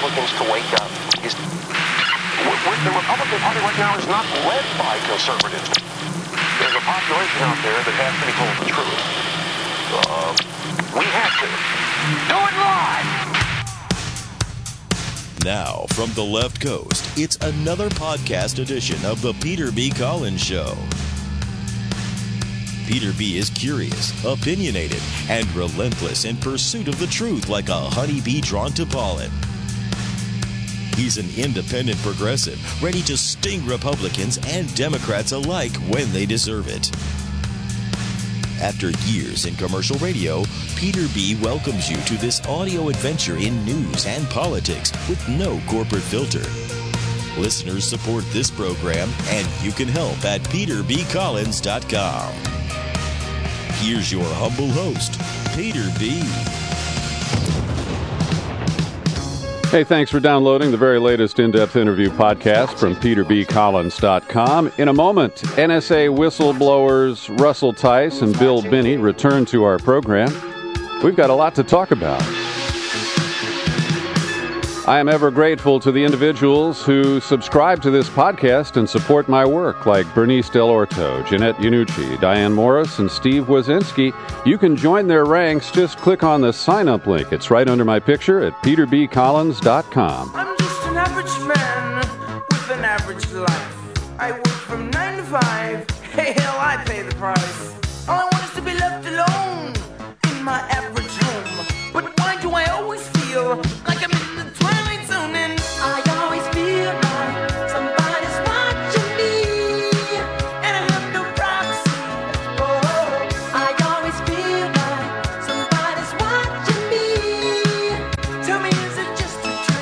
Republicans to wake up. The Republican Party right now is not led by conservatives. There's a population out there that has to be told the truth. We have to. Do it live! Now, from the left coast, it's another podcast edition of The Peter B. Collins Show. Peter B. is curious, opinionated, and relentless in pursuit of the truth like a honeybee drawn to pollen. He's an independent progressive, ready to sting Republicans and Democrats alike when they deserve it. After years in commercial radio, Peter B. welcomes you to this audio adventure in news and politics with no corporate filter. Listeners support this program, and you can help at peterbcollins.com. Here's your humble host, Peter B. Hey, thanks for downloading the very latest in-depth interview podcast from peterbcollins.com. In a moment, NSA whistleblowers Russell Tice and Bill Binney return to our program. We've got a lot to talk about. I am ever grateful to the individuals who subscribe to this podcast and support my work, like Bernice Del Orto, Jeanette Yanucci, Diane Morris, and Steve Wazinski. You can join their ranks. Just click on the sign-up link. It's right under my picture at peterbcollins.com. I'm just an average man with an average life. I work from 9 to 5. Hey, hell, I pay the price. All I want is to be left alone in my average home. But why do I always feel like I'm in the twilight zone? And I always feel like somebody's watching me, and I have no privacy. Oh, I always feel like somebody's watching me. Tell me, is it just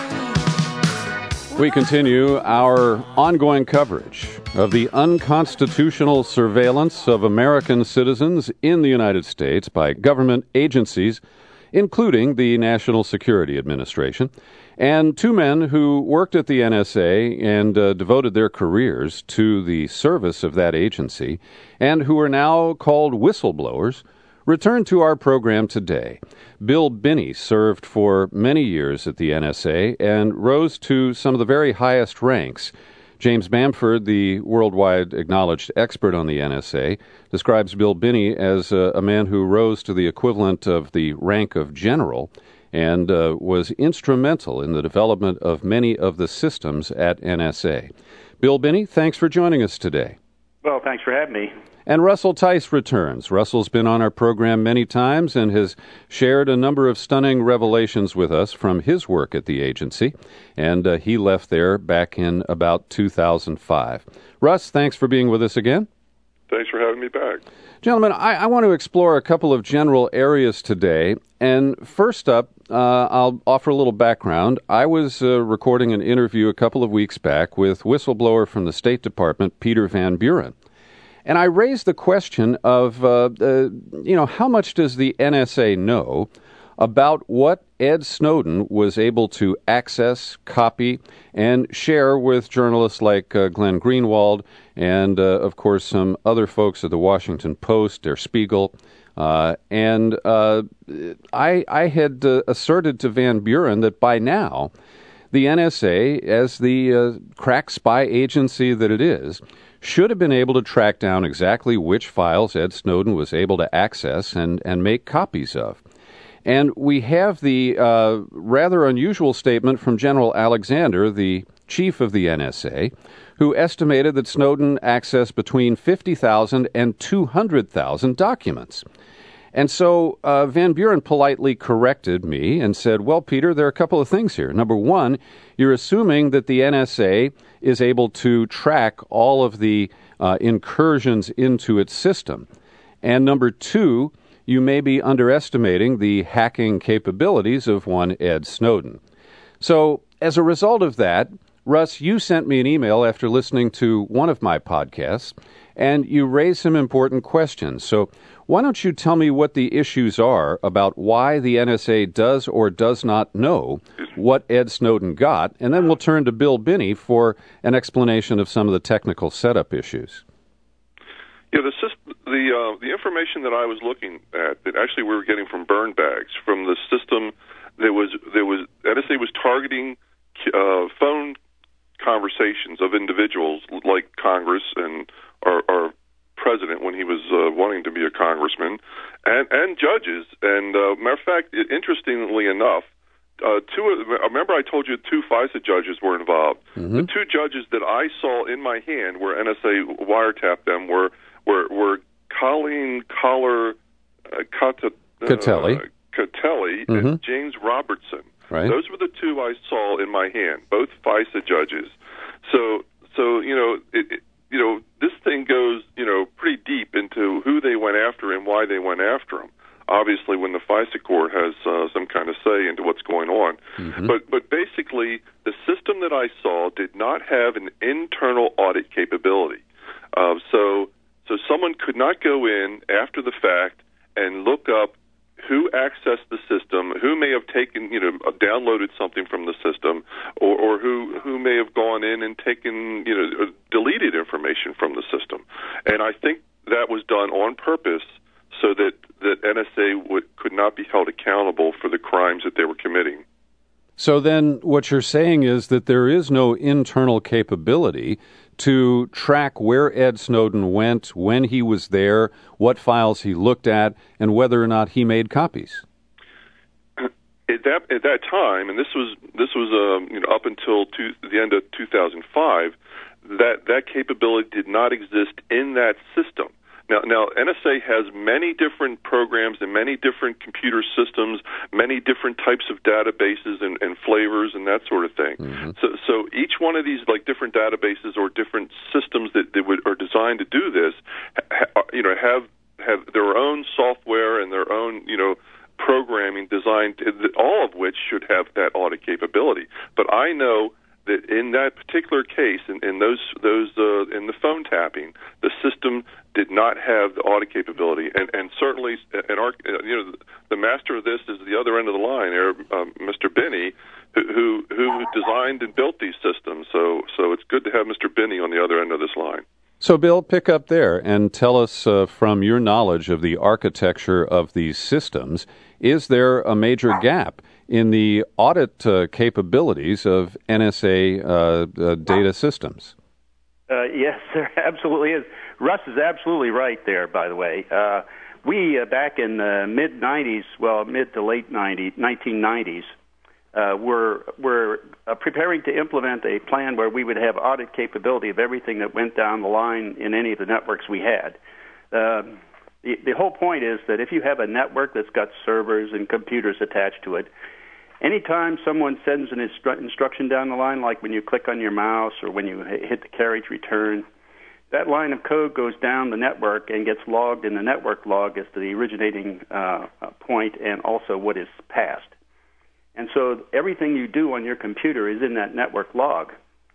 a dream? We continue our ongoing coverage of the unconstitutional surveillance of American citizens in the United States by government agencies, including the National Security Administration, and two men who worked at the NSA and devoted their careers to the service of that agency, and who are now called whistleblowers, return to our program today. Bill Binney served for many years at the NSA and rose to some of the very highest ranks. James Bamford, the worldwide acknowledged expert on the NSA, describes Bill Binney as a man who rose to the equivalent of the rank of general and was instrumental in the development of many of the systems at NSA. Bill Binney, thanks for joining us today. Well, thanks for having me. And Russell Tice returns. Russell's been on our program many times and has shared a number of stunning revelations with us from his work at the agency, and he left there back in about 2005. Russ, thanks for being with us again. Thanks for having me back. Gentlemen, I want to explore a couple of general areas today, and first up, I'll offer a little background. I was recording an interview a couple of weeks back with whistleblower from the State Department, Peter Van Buren. And I raised the question of, how much does the NSA know about what Ed Snowden was able to access, copy, and share with journalists like Glenn Greenwald and, of course, some other folks at the Washington Post, Der Spiegel. I had asserted to Van Buren that by now, the NSA, as the crack spy agency that it is, should have been able to track down exactly which files Ed Snowden was able to access and make copies of. And we have the rather unusual statement from General Alexander, the chief of the NSA, who estimated that Snowden accessed between 50,000 and 200,000 documents. And so Van Buren politely corrected me and said, well, Peter, there are a couple of things here. Number one, you're assuming that the NSA is able to track all of the incursions into its system. And number two, you may be underestimating the hacking capabilities of one Ed Snowden. So as a result of that, Russ, you sent me an email after listening to one of my podcasts, and you raised some important questions. So why don't you tell me what the issues are about why the NSA does or does not know what Ed Snowden got, and then we'll turn to Bill Binney for an explanation of some of the technical setup issues. Yeah, the information that I was looking at, that actually we were getting from burn bags, from the system that was NSA was targeting conversations of individuals like Congress and our president when he was wanting to be a congressman, and judges. And matter of fact, interestingly enough, remember I told you 2 FISA judges were involved. Mm-hmm. The 2 judges that I saw in my hand where NSA wiretapped them were Colleen Catelli mm-hmm. and James Robertson. Right. Those were the 2 I saw in my hand, both FISA judges. So this thing goes pretty deep into who they went after and why they went after them. Obviously, when the FISA court has some kind of say into what's going on. Mm-hmm. But basically, the system that I saw did not have an internal audit capability. So someone could not go in after the fact and look up who accessed the system, who may have taken, downloaded something from the system, or who may have gone in and taken, deleted information from the system. And I think that was done on purpose so that NSA could not be held accountable for the crimes that they were committing. So then what you're saying is that there is no internal capability to track where Ed Snowden went, when he was there, what files he looked at, and whether or not he made copies. At that time, and this was up until the end of 2005, that capability did not exist in that system. Now, NSA has many different programs and many different computer systems, many different types of databases and flavors and that sort of thing. Mm-hmm. So each one of these different databases or different systems that are designed to do this, have their own software and their own programming designed, all of which should have that audit capability. But I know that in that particular case, in those in the phone tapping, the system did not have the audit capability, and certainly, the master of this is the other end of the line, Mr. Binney, who designed and built these systems. So it's good to have Mr. Binney on the other end of this line. So, Bill, pick up there and tell us from your knowledge of the architecture of these systems, is there a major gap in the audit capabilities of NSA data systems? Yes, there absolutely is. Russ is absolutely right there, by the way. We, back in the mid-'90s, mid to late 1990s, were preparing to implement a plan where we would have audit capability of everything that went down the line in any of the networks we had. The whole point is that if you have a network that's got servers and computers attached to it, anytime someone sends an instruction down the line, like when you click on your mouse or when you hit the carriage return, that line of code goes down the network and gets logged in the network log as to the originating point and also what is passed. And so everything you do on your computer is in that network log.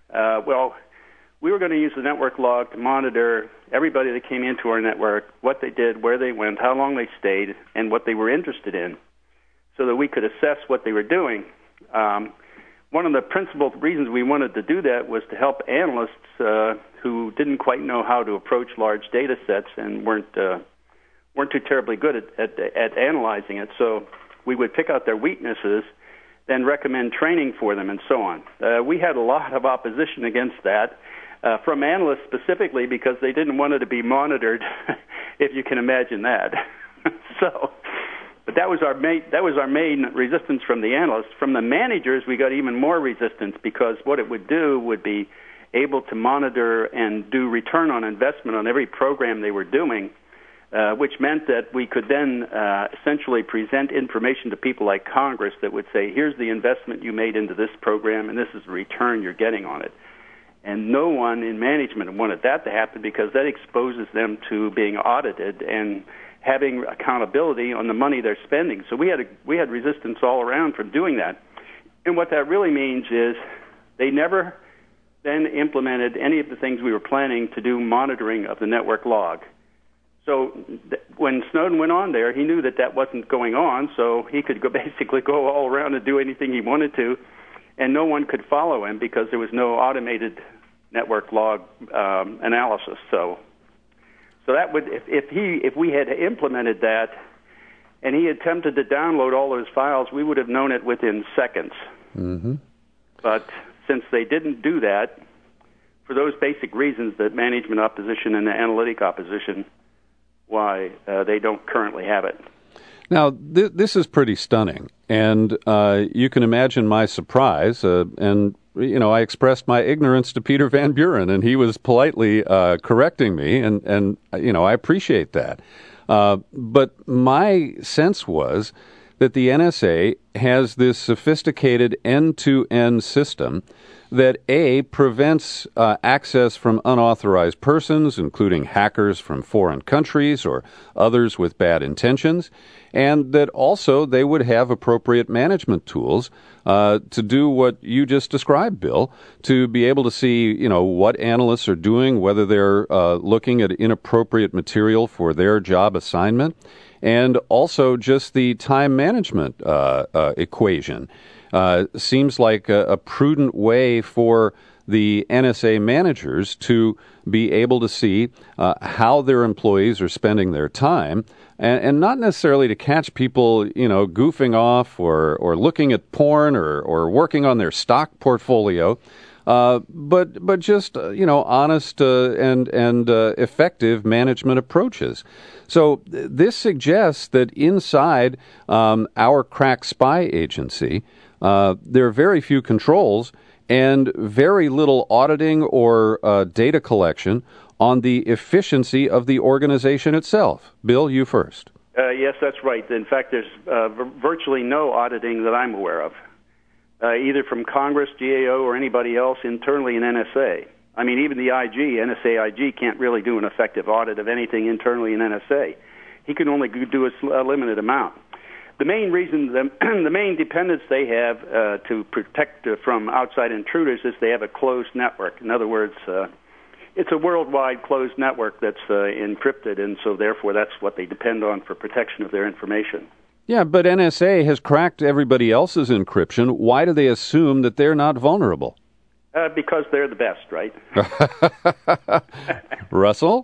We were going to use the network log to monitor everybody that came into our network, what they did, where they went, how long they stayed, and what they were interested in, so that we could assess what they were doing. One of the principal reasons we wanted to do that was to help analysts who didn't quite know how to approach large data sets and weren't too terribly good at analyzing it. So we would pick out their weaknesses, then recommend training for them, and so on. We had a lot of opposition against that from analysts specifically because they didn't want it to be monitored, if you can imagine that. But that was our main resistance from the analysts. From the managers, we got even more resistance because what it would do would be able to monitor and do return on investment on every program they were doing, which meant that we could then essentially present information to people like Congress that would say, here's the investment you made into this program, and this is the return you're getting on it. And no one in management wanted that to happen because that exposes them to being audited and having accountability on the money they're spending. So we had resistance all around from doing that. And what that really means is they never then implemented any of the things we were planning to do monitoring of the network log. So when Snowden went on there, he knew that wasn't going on, so he could basically go all around and do anything he wanted to, and no one could follow him because there was no automated network log analysis. So that would, if we had implemented that, and he attempted to download all those files, we would have known it within seconds. Mm-hmm. But since they didn't do that, for those basic reasons, that management opposition and the analytic opposition, why they don't currently have it. Now, this is pretty stunning, and you can imagine my surprise. And I expressed my ignorance to Peter Van Buren, and he was politely correcting me, and I appreciate that. But my sense was that the NSA has this sophisticated end-to-end system that, A, prevents access from unauthorized persons, including hackers from foreign countries or others with bad intentions, and that also they would have appropriate management tools to do what you just described, Bill, to be able to see, what analysts are doing, whether they're looking at inappropriate material for their job assignment, and also just the time management equation. Seems like a prudent way for the NSA managers to be able to see how their employees are spending their time, and not necessarily to catch people, goofing off or looking at porn or working on their stock portfolio, but just honest and effective management approaches. So this suggests that inside our crack spy agency, there are very few controls and very little auditing or data collection on the efficiency of the organization itself. Bill, you first. Yes, that's right. In fact, there's virtually no auditing that I'm aware of, either from Congress, GAO, or anybody else internally in NSA. I mean, even the NSA IG can't really do an effective audit of anything internally in NSA. He can only do a limited amount. The main reason, the main dependence they have to protect from outside intruders is they have a closed network. In other words, it's a worldwide closed network that's encrypted, and so therefore that's what they depend on for protection of their information. Yeah, but NSA has cracked everybody else's encryption. Why do they assume that they're not vulnerable? Because they're the best, right? Russell?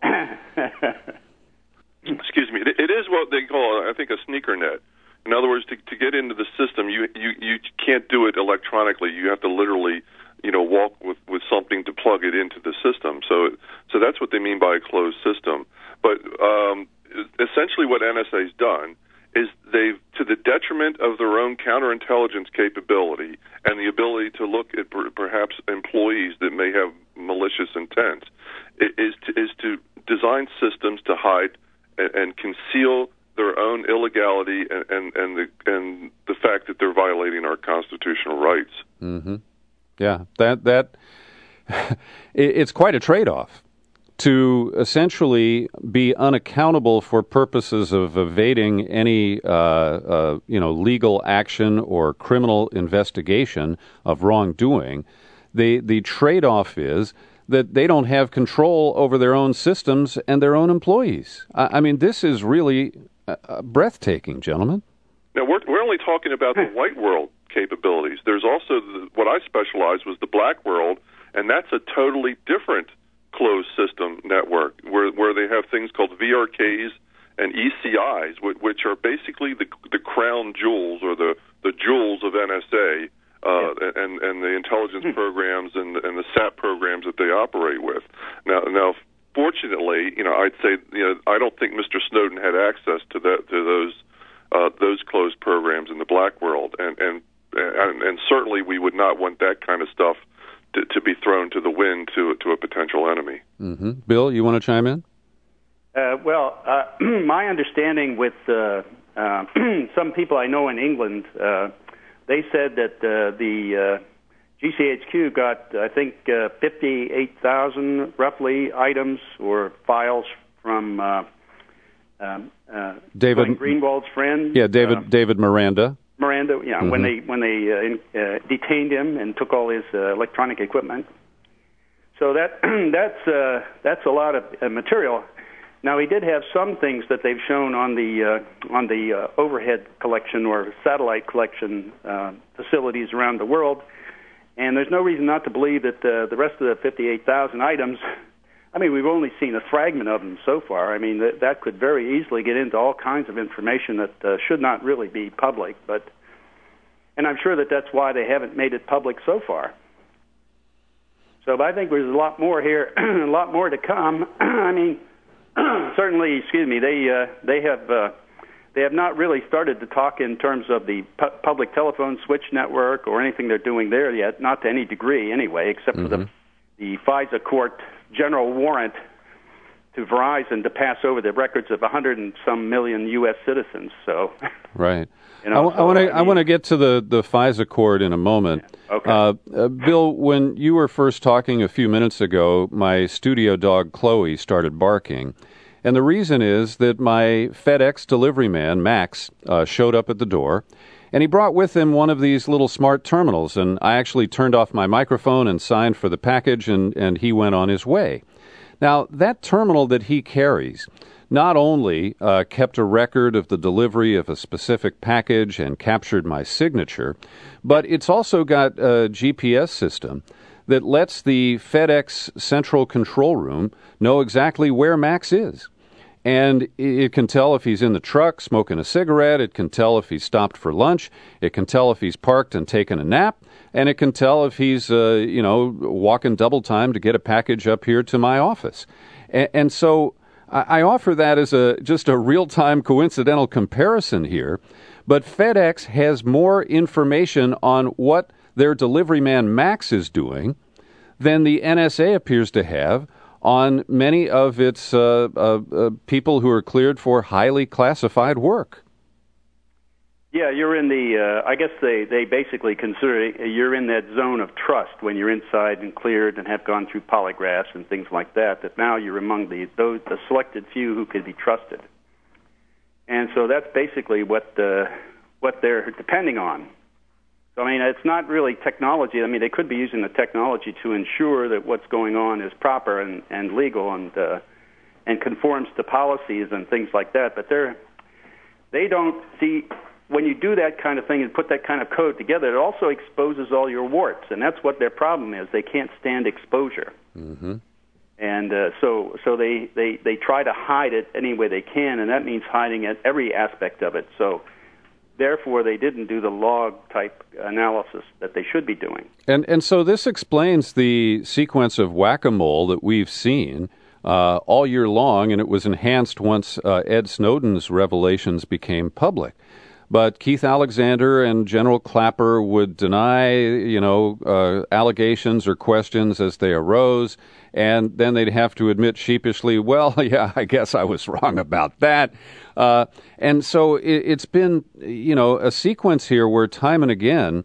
Excuse me. It is what they call, I think, a sneaker net. In other words, to get into the system, you can't do it electronically. You have to literally, walk with something to plug it into the system. So that's what they mean by a closed system. But essentially, what NSA's done is they've, to the detriment of their own counterintelligence capability and the ability to look at perhaps employees that may have malicious intent, is to design systems to hide and conceal their own illegality and the fact that they're violating our constitutional rights. Mm-hmm. Yeah, that it's quite a trade-off to essentially be unaccountable for purposes of evading any legal action or criminal investigation of wrongdoing. The trade-off is that they don't have control over their own systems and their own employees. I mean, this is really breathtaking, gentlemen. Now, we're only talking about the white world capabilities. There's also what I specialize was the black world, and that's a totally different closed system network where they have things called VRKs and ECIs, which are basically the crown jewels or the jewels of NSA and the intelligence programs and the SAP programs that they operate with. Now, fortunately, I'd say I don't think Mr. Snowden had access to those closed programs in the black world, and certainly we would not want that kind of stuff to be thrown to the wind to a potential enemy. Mm-hmm. Bill, you want to chime in? My understanding with some people I know in England, they said that the GCHQ got, I think, 58,000 roughly items or files from David Greenwald's friend. Yeah, David Miranda. Miranda, yeah, mm-hmm. when they detained him and took all his electronic equipment. So that's a lot of material. Now, he did have some things that they've shown on the overhead collection or satellite collection facilities around the world, and there's no reason not to believe that the rest of the 58,000 items. I mean, we've only seen a fragment of them so far. I mean, that could very easily get into all kinds of information that should not really be public. And I'm sure that's why they haven't made it public so far. So, but I think there's a lot more here, a lot more to come. I mean, certainly, they have not really started to talk in terms of the public telephone switch network or anything they're doing there yet, not to any degree anyway, except for the FISA court general warrant to Verizon to pass over the records of 100 and some million U.S. citizens. So, right. You know, I want to get to the FISA court in a moment. Okay. Bill, when you were first talking a few minutes ago, my studio dog Chloe started barking. And the reason is that my FedEx delivery man, Max, showed up at the door, and he brought with him one of these little smart terminals, and I actually turned off my microphone and signed for the package, and he went on his way. Now, that terminal that he carries not only kept a record of the delivery of a specific package and captured my signature, but it's also got a GPS system that lets the FedEx central control room know exactly where Max is. And it can tell if he's in the truck smoking a cigarette. It can tell if he's stopped for lunch. It can tell if he's parked and taken a nap. And it can tell if he's, walking double time to get a package up here to my office. And so I offer that as just a real-time coincidental comparison here. But FedEx has more information on what their delivery man Max is doing than the NSA appears to have on many of its people who are cleared for highly classified work. Yeah, you're in the, I guess they basically consider you're in that zone of trust when you're inside and cleared and have gone through polygraphs and things like that, that now you're among the selected few who can be trusted. And so that's basically what they're depending on. So, I mean, it's not really technology. I mean, they could be using the technology to ensure that what's going on is proper and legal and conforms to policies and things like that. But they don't see, when you do that kind of thing and put that kind of code together, it also exposes all your warts, and that's what their problem is. They can't stand exposure. Mm-hmm. And so they try to hide it any way they can, and that means hiding at every aspect of it. So therefore, they didn't do the log-type analysis that they should be doing. And so this explains the sequence of whack-a-mole that we've seen all year long, and it was enhanced once Ed Snowden's revelations became public. But Keith Alexander and General Clapper would deny, allegations or questions as they arose, and then they'd have to admit sheepishly, well, yeah, I guess I was wrong about that. And so it's been, a sequence here where time and again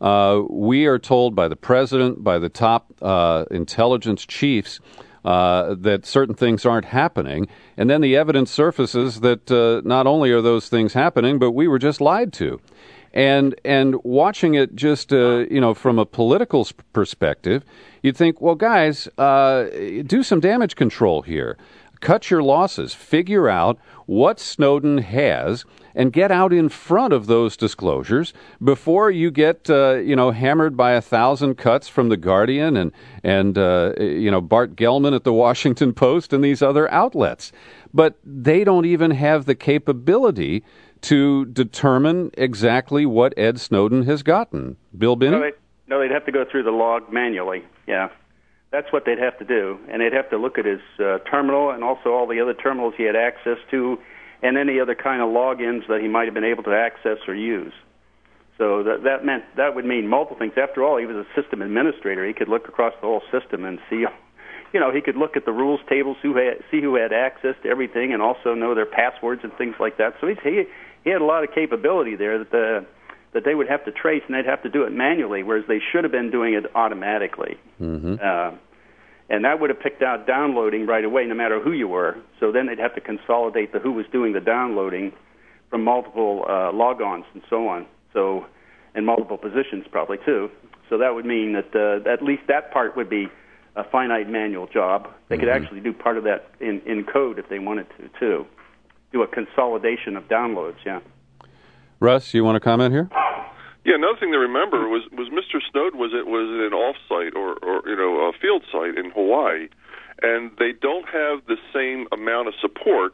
we are told by the president, by the top intelligence chiefs, that certain things aren't happening, and then the evidence surfaces that not only are those things happening, but we were just lied to. And watching it just, from a political perspective, you'd think, well, guys, do some damage control here. Cut your losses. Figure out what Snowden has and get out in front of those disclosures before you get, hammered by 1,000 cuts from The Guardian and Bart Gellman at the Washington Post and these other outlets. But they don't even have the capability to determine exactly what Ed Snowden has gotten. Bill Binney? No, they'd have to go through the log manually, yeah. That's what they'd have to do, and they'd have to look at his terminal and also all the other terminals he had access to and any other kind of logins that he might have been able to access or use. So that would mean multiple things. After all, he was a system administrator. He could look across the whole system and see, he could look at the rules tables, see who had access to everything, and also know their passwords and things like that. So he had a lot of capability there that they would have to trace, and they'd have to do it manually, whereas they should have been doing it automatically. Mm-hmm. And that would have picked out downloading right away, no matter who you were. So then they'd have to consolidate who was doing the downloading from multiple logons and so on. So, and multiple positions probably too. So that would mean that at least that part would be a finite manual job. They could actually do part of that in code if they wanted to too. Do a consolidation of downloads. Yeah. Russ, you want to comment here? Yeah, another thing to remember was Mr. Snowden was at an off-site or a field site in Hawaii, and they don't have the same amount of support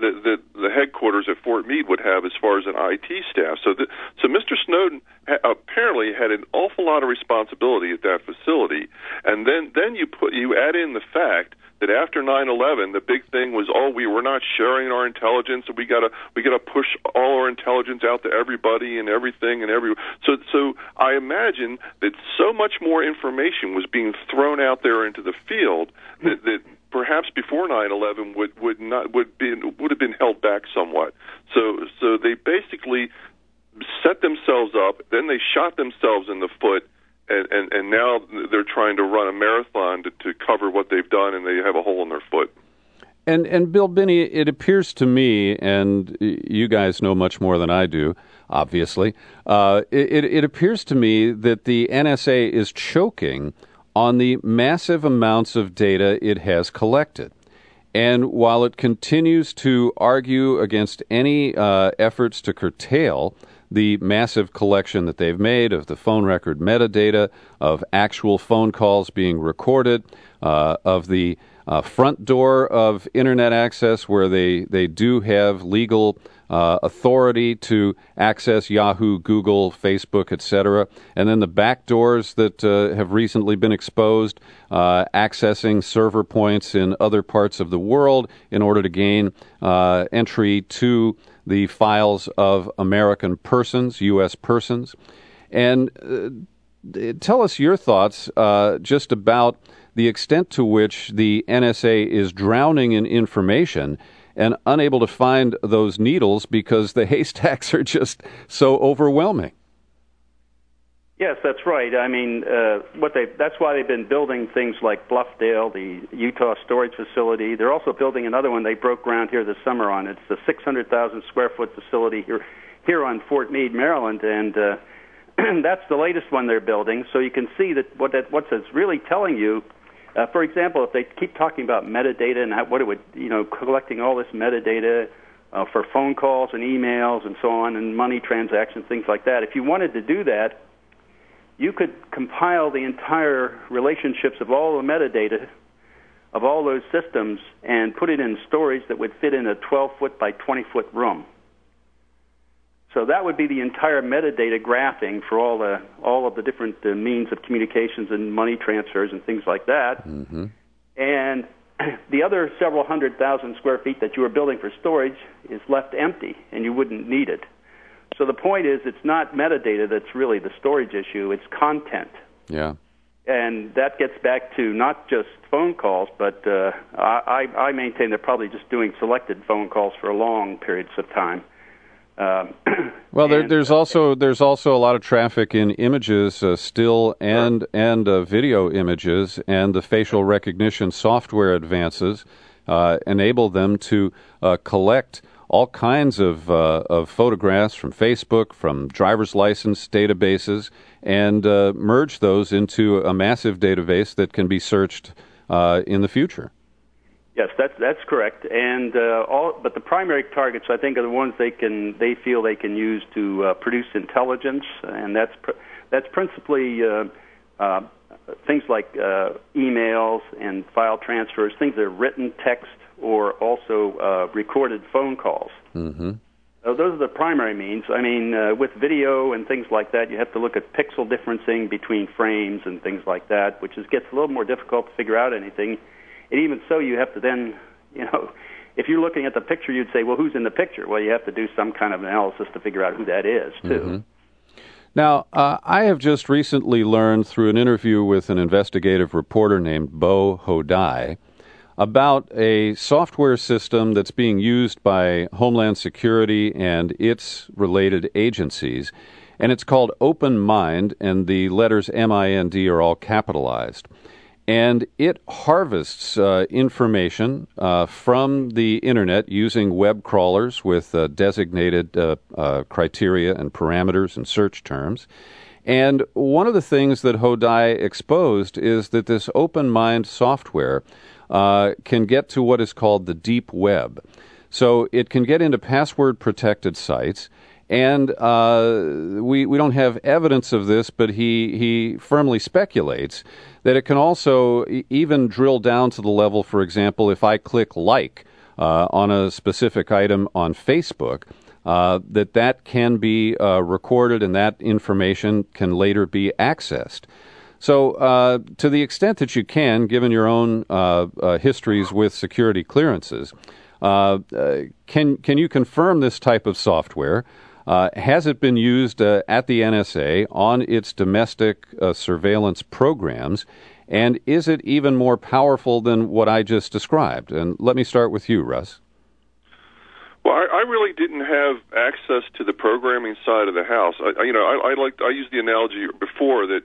that the headquarters at Fort Meade would have as far as an IT staff. So Mr. Snowden apparently had an awful lot of responsibility at that facility. And then you add in the fact that after 9/11, the big thing was, we were not sharing our intelligence, and we got to push all our intelligence out to everybody and everything and every. So I imagine that so much more information was being thrown out there into the field that perhaps before 9/11 would have been held back somewhat. So they basically set themselves up, then they shot themselves in the foot. And now they're trying to run a marathon to cover what they've done, and they have a hole in their foot. And Bill Binney, it appears to me, and you guys know much more than I do, obviously, it appears to me that the NSA is choking on the massive amounts of data it has collected. And while it continues to argue against any efforts to curtail the massive collection that they've made of the phone record metadata, of actual phone calls being recorded, of the front door of Internet access where they do have legal authority to access Yahoo, Google, Facebook, etc., and then the back doors that have recently been exposed, accessing server points in other parts of the world in order to gain entry to the files of American persons, U.S. persons. And tell us your thoughts just about the extent to which the NSA is drowning in information and unable to find those needles because the haystacks are just so overwhelming. Yes, that's right. I mean, that's why they've been building things like Bluffdale, the Utah storage facility. They're also building another one they broke ground here this summer on. It's a 600,000 square foot facility here on Fort Meade, Maryland, and that's the latest one they're building. So you can see that what it's really telling you. For example, if they keep talking about metadata and what it would, collecting all this metadata for phone calls and emails and so on, and money transactions, things like that. If you wanted to do that, you could compile the entire relationships of all the metadata of all those systems and put it in storage that would fit in a 12-foot by 20-foot room. So that would be the entire metadata graphing for all of the different means of communications and money transfers and things like that. Mm-hmm. And the other several 100,000 square feet that you were building for storage is left empty, and you wouldn't need it. So the point is, it's not metadata that's really the storage issue, it's content. Yeah. And that gets back to not just phone calls, but I maintain they're probably just doing selected phone calls for long periods of time. Well, there's also a lot of traffic in images, still and video images, and the facial recognition software advances enable them to collect all kinds of photographs from Facebook, from driver's license databases, and merge those into a massive database that can be searched in the future. Yes, that's correct. And but the primary targets, I think, are the ones they feel they can use to produce intelligence, and that's principally things like emails and file transfers, things that are written text or also recorded phone calls. Mm-hmm. So those are the primary means. I mean, with video and things like that, you have to look at pixel differencing between frames and things like that, which gets a little more difficult to figure out anything. And even so, you have to then, if you're looking at the picture, you'd say, well, who's in the picture? Well, you have to do some kind of analysis to figure out who that is, too. Mm-hmm. Now, I have just recently learned through an interview with an investigative reporter named Bo Hodai about a software system that's being used by Homeland Security and its related agencies, and it's called OpenMind, and the letters MIND are all capitalized. And it harvests information from the Internet using web crawlers with designated criteria and parameters and search terms. And one of the things that Hodai exposed is that this OpenMind software can get to what is called the deep web. So it can get into password-protected sites. And we don't have evidence of this, but he firmly speculates that it can also even drill down to the level, for example, if I click like on a specific item on Facebook, that can be recorded and that information can later be accessed. So to the extent that you can, given your own histories with security clearances, can you confirm this type of software? Has it been used at the NSA on its domestic surveillance programs? And is it even more powerful than what I just described? And let me start with you, Russ. Well, I really didn't have access to the programming side of the house. I used the analogy before that,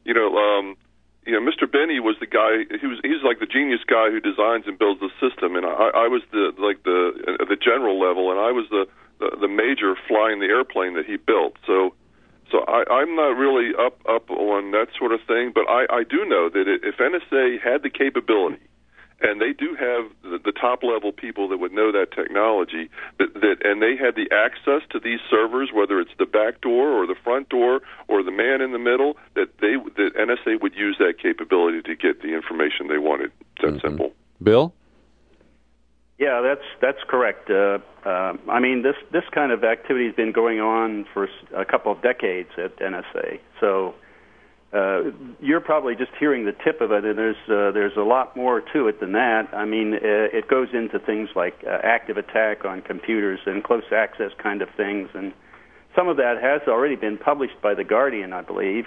Mr. Benny was the guy. He's like the genius guy who designs and builds the system, and I was the general level, and I was the major flying the airplane that he built. So I'm not really up on that sort of thing, but I do know that if NSA had the capability, and they do have the top level people that would know that technology, and they had the access to these servers, whether it's the back door or the front door or the man in the middle, that NSA would use that capability to get the information they wanted. It's that simple. Bill? Yeah, that's correct. I mean, this kind of activity has been going on for a couple of decades at NSA. So you're probably just hearing the tip of it, and there's a lot more to it than that. I mean, it goes into things like active attack on computers and close access kind of things, and some of that has already been published by The Guardian, I believe,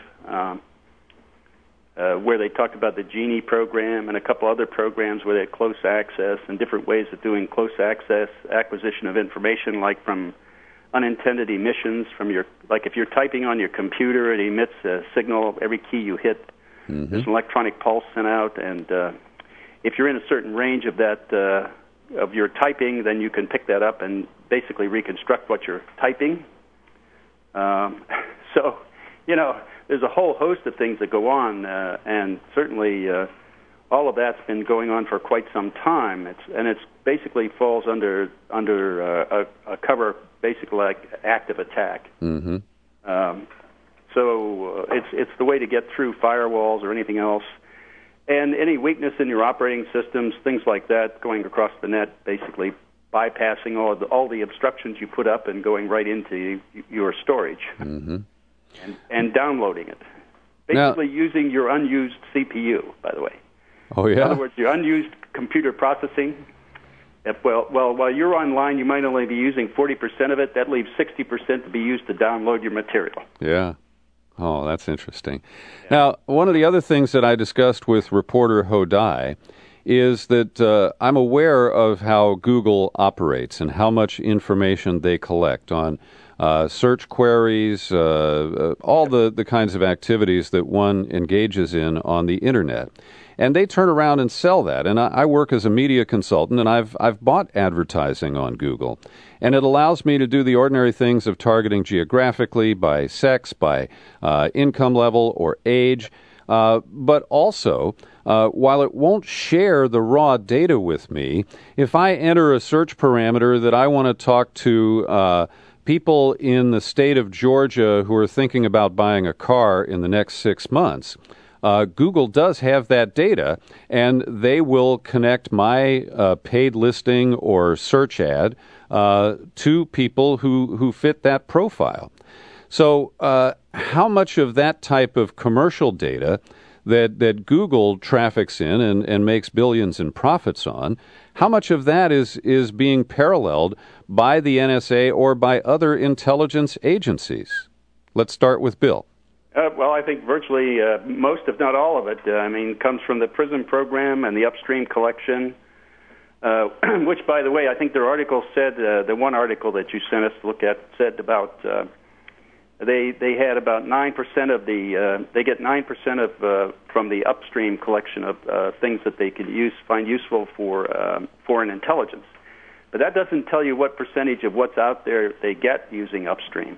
where they talked about the Genie program and a couple other programs where they had close access and different ways of doing close access acquisition of information, like from unintended emissions from like if you're typing on your computer, it emits a signal every key you hit. There's an electronic pulse sent out, and if you're in a certain range of that of your typing, then you can pick that up and basically reconstruct what you're typing. So, there's a whole host of things that go on, and certainly all of that's been going on for quite some time. It's basically falls under a cover, basically like active attack. So it's the way to get through firewalls or anything else, and any weakness in your operating systems, things like that, going across the net, basically bypassing all the obstructions you put up and going right into your storage and downloading it. Basically using your unused CPU, by the way. Oh, yeah? In other words, your unused computer processing. While you're online, you might only be using 40% of it. That leaves 60% to be used to download your material. Yeah. Oh, that's interesting. Yeah. Now, one of the other things that I discussed with reporter Hodai is that I'm aware of how Google operates and how much information they collect on search queries, all the kinds of activities that one engages in on the Internet. And they turn around and sell that. And I work as a media consultant, and I've bought advertising on Google. And it allows me to do the ordinary things of targeting geographically, by sex, by income level or age. But also, while it won't share the raw data with me, if I enter a search parameter that I want to talk to people in the state of Georgia who are thinking about buying a car in the next 6 months, Google does have that data, and they will connect my paid listing or search ad to people who fit that profile. So how much of that type of commercial data that Google traffics in and makes billions in profits on, how much of that is being paralleled by the NSA or by other intelligence agencies? Let's start with Bill. Well, I think virtually most, if not all of it, comes from the PRISM program and the upstream collection, which, by the way, I think their article said, the one article that you sent us to look at said about they had about 9% of they get 9% of from the upstream collection of things that they could find useful for foreign intelligence. But that doesn't tell you what percentage of what's out there they get using upstream.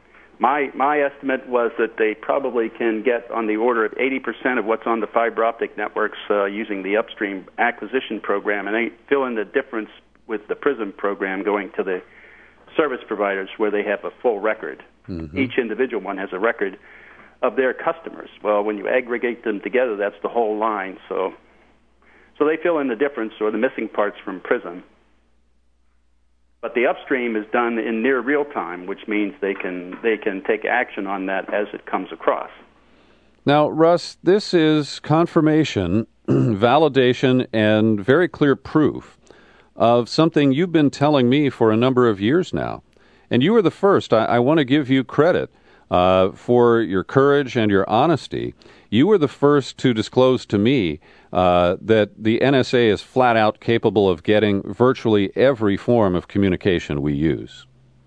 My estimate was that they probably can get on the order of 80% of what's on the fiber optic networks using the upstream acquisition program, and they fill in the difference with the PRISM program going to the service providers where they have a full record. Each individual one has a record of their customers. Well, when you aggregate them together, that's the whole line. So they fill in the difference or the missing parts from PRISM. But the upstream is done in near real time, which means they can take action on that as it comes across. Now, Russ, this is confirmation, validation, and very clear proof of something you've been telling me for a number of years now. And you were the first. I want to give you credit for your courage and your honesty. You were the first to disclose to me that the NSA is flat out capable of getting virtually every form of communication we use.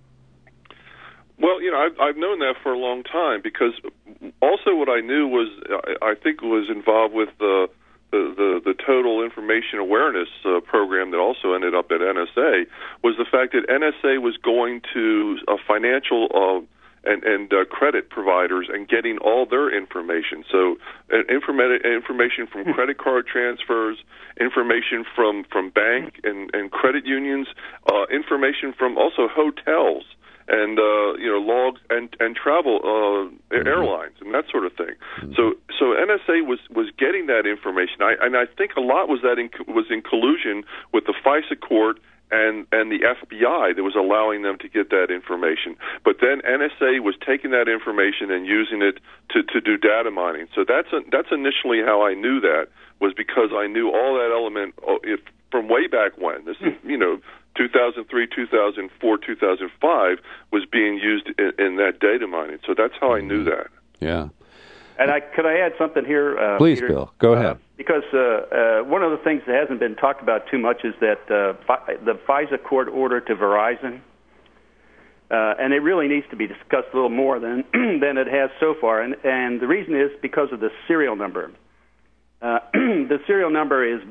Well, I've known that for a long time, because also what I knew was, I think was involved with the Total Information Awareness program that also ended up at NSA, was the fact that NSA was going to financial and credit providers and getting all their information. So information from credit card transfers, information from bank and credit unions, information from also hotels and logs and travel airlines and that sort of thing. So NSA was getting that information. I think a lot was in collusion with the FISA court and the FBI that was allowing them to get that information. But then NSA was taking that information and using it to do data mining. So that's initially how I knew that, was because I knew all that element from way back when. This is 2003, 2004, 2005 was being used in that data mining. So that's how I knew that. Yeah. And could I add something here, Please, Peter? Bill. Go ahead. Because one of the things that hasn't been talked about too much is that the FISA court order to Verizon, and it really needs to be discussed a little more than it has so far. And the reason is because of the serial number. The serial number is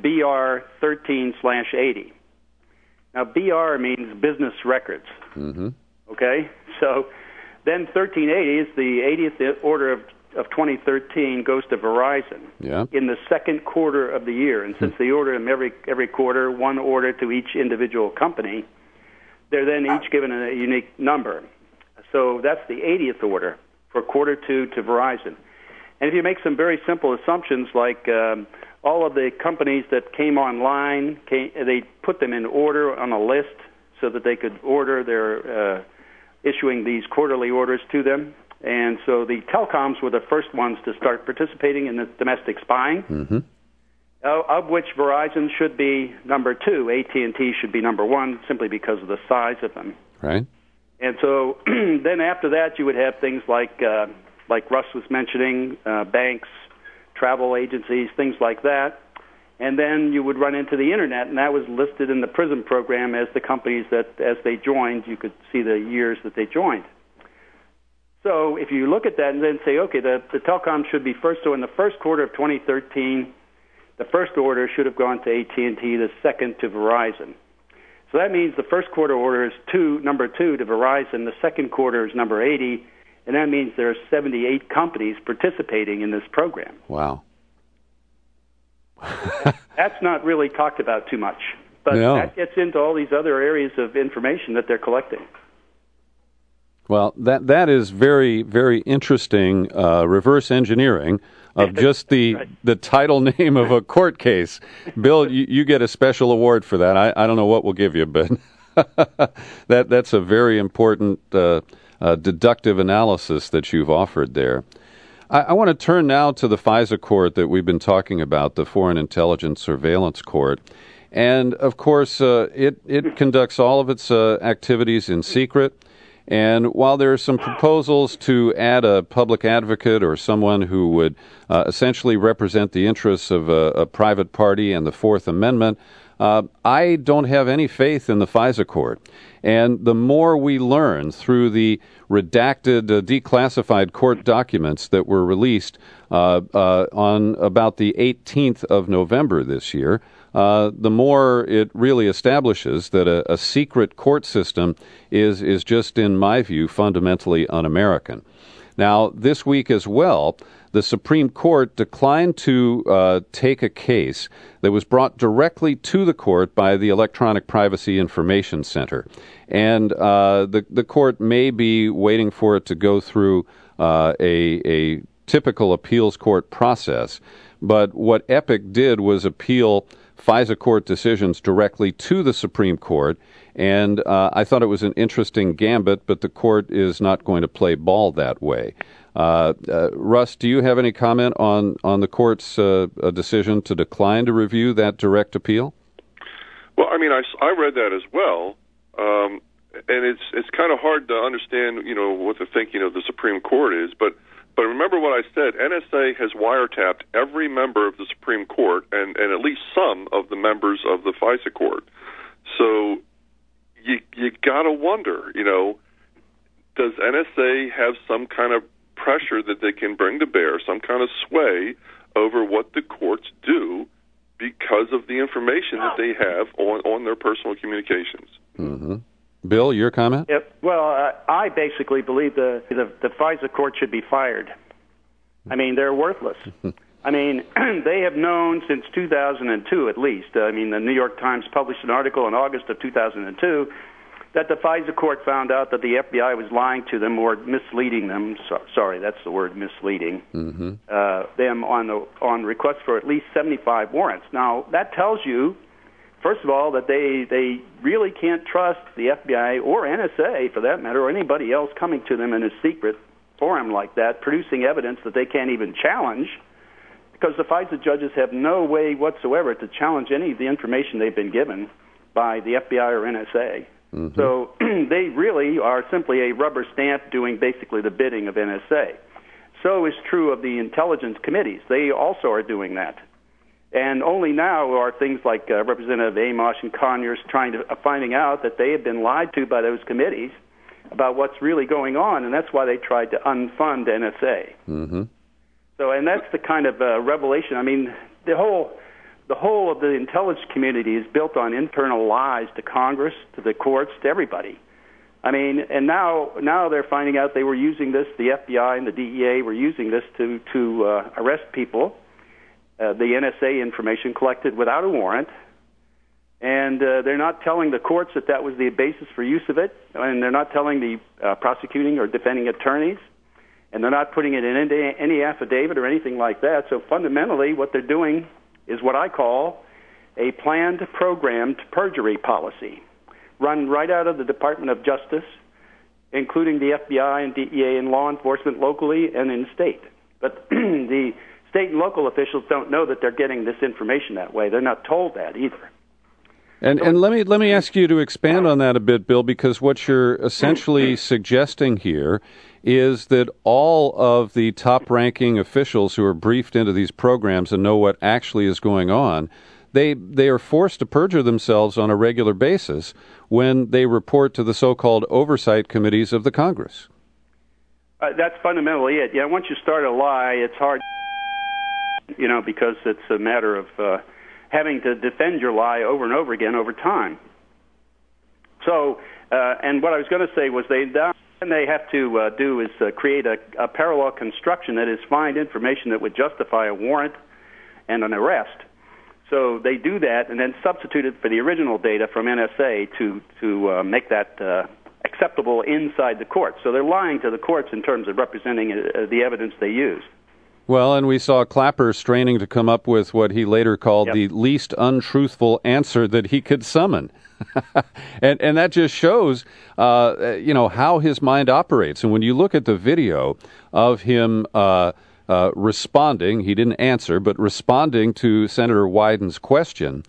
BR13/80. Now, BR means business records. Mm-hmm. Okay? So then 1380 is the 80th order of 2013 goes to Verizon in the second quarter of the year. And since they order them every quarter, one order to each individual company, they're then each given a unique number. So that's the 80th order for quarter two to Verizon. And if you make some very simple assumptions like all of the companies that came online, they put them in order on a list so that they could order their issuing these quarterly orders to them. And so the telecoms were the first ones to start participating in the domestic spying, of which Verizon should be number 2. AT&T should be number 1, simply because of the size of them. Right. And so then after that, you would have things like Russ was mentioning, banks, travel agencies, things like that. And then you would run into the Internet, and that was listed in the PRISM program as the companies that, as they joined, you could see the years that they joined. So if you look at that and then say, okay, the telecom should be first. So in the first quarter of 2013, the first order should have gone to AT&T, the second to Verizon. So that means the first quarter order is number 2 to Verizon, the second quarter is number 80, and that means there are 78 companies participating in this program. Wow. That's not really talked about too much, but that gets into all these other areas of information that they're collecting. Well, that is very, very interesting reverse engineering of just the title name of a court case. Bill, you get a special award for that. I don't know what we'll give you, but that's a very important deductive analysis that you've offered there. I want to turn now to the FISA court that we've been talking about, the Foreign Intelligence Surveillance Court. And, of course, it conducts all of its activities in secret. And while there are some proposals to add a public advocate or someone who would essentially represent the interests of a private party and the Fourth Amendment, I don't have any faith in the FISA court. And the more we learn through the redacted, declassified court documents that were released on about the 18th of November this year, the more it really establishes that a secret court system is just, in my view, fundamentally un-American. Now, this week as well, the Supreme Court declined to take a case that was brought directly to the court by the Electronic Privacy Information Center. And the court may be waiting for it to go through a typical appeals court process. But what EPIC did was appeal FISA court decisions directly to the Supreme Court, and I thought it was an interesting gambit, but the court is not going to play ball that way. Russ, do you have any comment on the court's decision to decline to review that direct appeal? Well, I mean, I read that as well, and it's kind of hard to understand, what the thinking of the Supreme Court is. But remember what I said: NSA has wiretapped every member of the Supreme Court and at least some of the members of the FISA court. So you gotta wonder, does NSA have some kind of pressure that they can bring to bear, some kind of sway over what the courts do because of the information that they have on their personal communications? Mm-hmm. Bill, your comment? Yep. Well, I basically believe the FISA court should be fired. I mean, they're worthless. I mean, they have known since 2002 at least. I mean, the New York Times published an article in August of 2002 that the FISA court found out that the FBI was lying to them or misleading them. Sorry, that's the word, misleading. Mm-hmm. Them on request for at least 75 warrants. Now, that tells you, first of all, that they really can't trust the FBI or NSA, for that matter, or anybody else coming to them in a secret forum like that, producing evidence that they can't even challenge, because the FISA judges have no way whatsoever to challenge any of the information they've been given by the FBI or NSA. Mm-hmm. So they really are simply a rubber stamp doing basically the bidding of NSA. So is true of the intelligence committees. They also are doing that. And only now are things like Representative Amos and Conyers finding out that they have been lied to by those committees about what's really going on, and that's why they tried to unfund NSA. Mm-hmm. So, and that's the kind of revelation. I mean, the whole of the intelligence community is built on internal lies to Congress, to the courts, to everybody. I mean, and now they're finding out they were using this. The FBI and the DEA were using this to arrest people. The NSA information collected without a warrant, and they're not telling the courts that was the basis for use of it, and they're not telling the prosecuting or defending attorneys, and they're not putting it in any affidavit or anything like that. So fundamentally, what they're doing is what I call a planned, programmed perjury policy, run right out of the Department of Justice, including the FBI and DEA and law enforcement locally and in state. But the state and local officials don't know that they're getting this information that way. They're not told that either. And let me ask you to expand on that a bit, Bill, because what you're essentially suggesting here is that all of the top-ranking officials who are briefed into these programs and know what actually is going on, they are forced to perjure themselves on a regular basis when they report to the so-called oversight committees of the Congress. That's fundamentally it. Yeah, once you start a lie, it's hard, because it's a matter of having to defend your lie over and over again over time. So, and what I was going to say was they have to do is create a parallel construction that is find information that would justify a warrant and an arrest. So they do that and then substitute it for the original data from NSA to make that acceptable inside the courts. So they're lying to the courts in terms of representing the evidence they used. Well, and we saw Clapper straining to come up with what he later called the least untruthful answer that he could summon. and that just shows, how his mind operates. And when you look at the video of him responding, he didn't answer, but responding to Senator Wyden's question,